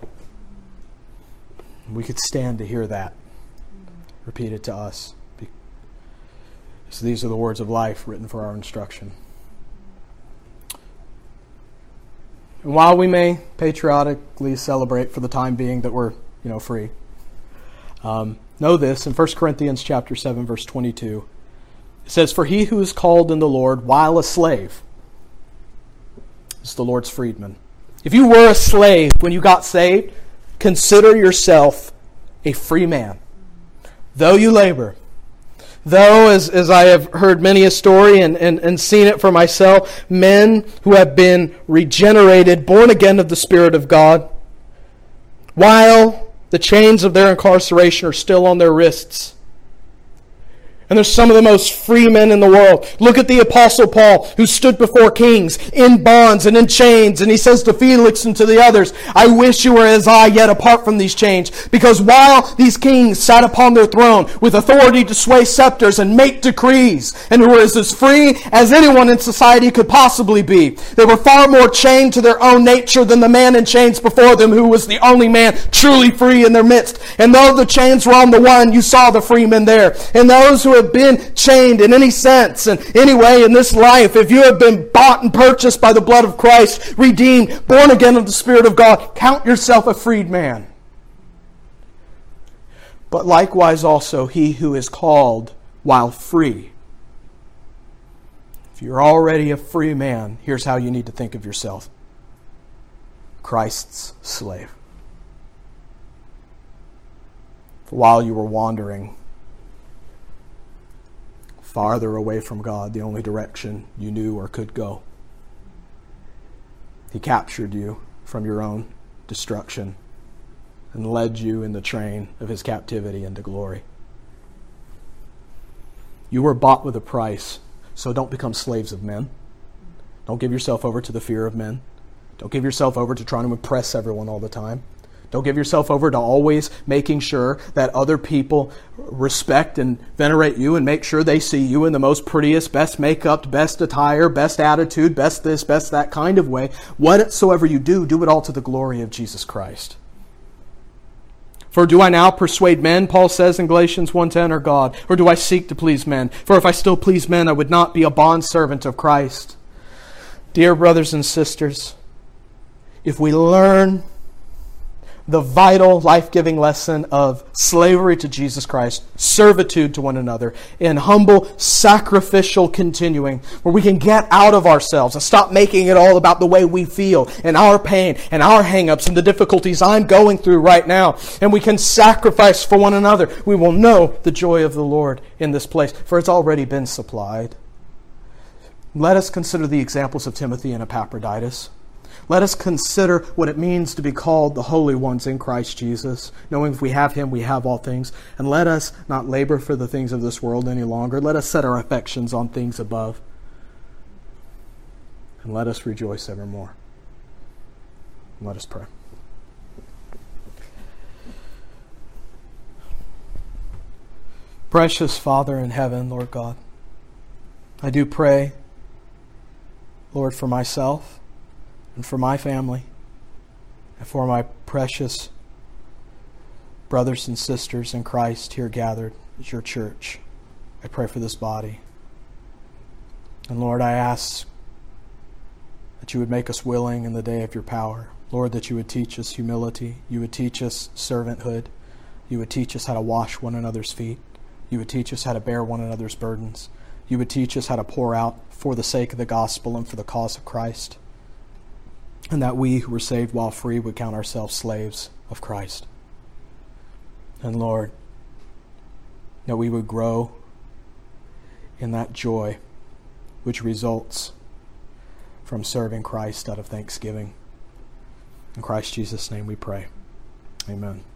We could stand to hear that repeated to us. So these are the words of life written for our instruction. And while we may patriotically celebrate for the time being that we're, you know, free, um, know this, in First Corinthians chapter seven, verse twenty-two, it says, "For he who is called in the Lord while a slave is the Lord's freedman." If you were a slave when you got saved, consider yourself a free man. Though you labor, though, as, as I have heard many a story and, and, and seen it for myself, men who have been regenerated, born again of the Spirit of God, while the chains of their incarceration are still on their wrists. And they're some of the most free men in the world. Look at the Apostle Paul, who stood before kings in bonds and in chains. And he says to Felix and to the others, "I wish you were as I, yet apart from these chains." Because while these kings sat upon their throne with authority to sway scepters and make decrees, and who were as, as free as anyone in society could possibly be, they were far more chained to their own nature than the man in chains before them, who was the only man truly free in their midst. And though the chains were on the one, you saw the freeman there. And those who have been chained in any sense and any way in this life, if you have been bought and purchased by the blood of Christ, redeemed, born again of the Spirit of God, count yourself a freed man. But likewise also he who is called while free. If you're already a free man, here's how you need to think of yourself: Christ's slave. For while you were wandering farther away from God, the only direction you knew or could go, He captured you from your own destruction and led you in the train of His captivity into glory. You were bought with a price, so don't become slaves of men. Don't give yourself over to the fear of men. Don't give yourself over to trying to impress everyone all the time. Don't give yourself over to always making sure that other people respect and venerate you and make sure they see you in the most prettiest, best makeup, best attire, best attitude, best this, best that kind of way. Whatsoever you do, do it all to the glory of Jesus Christ. For do I now persuade men, Paul says in Galatians one ten, or God? Or do I seek to please men? For if I still please men, I would not be a bondservant of Christ. Dear brothers and sisters, if we learn the vital, life-giving lesson of slavery to Jesus Christ, servitude to one another, in humble, sacrificial continuing, where we can get out of ourselves and stop making it all about the way we feel and our pain and our hang-ups and the difficulties I'm going through right now, and we can sacrifice for one another, we will know the joy of the Lord in this place, for it's already been supplied. Let us consider the examples of Timothy and Epaphroditus. Let us consider what it means to be called the holy ones in Christ Jesus, knowing if we have Him, we have all things. And let us not labor for the things of this world any longer. Let us set our affections on things above. And let us rejoice evermore. Let us pray. Precious Father in heaven, Lord God, I do pray, Lord, for myself, and for my family, and for my precious brothers and sisters in Christ here gathered at your church. I pray for this body. And Lord, I ask that you would make us willing in the day of your power. Lord, that you would teach us humility. You would teach us servanthood. You would teach us how to wash one another's feet. You would teach us how to bear one another's burdens. You would teach us how to pour out for the sake of the gospel and for the cause of Christ. And that we who were saved while free would count ourselves slaves of Christ. And Lord, that we would grow in that joy which results from serving Christ out of thanksgiving. In Christ Jesus' name we pray. Amen.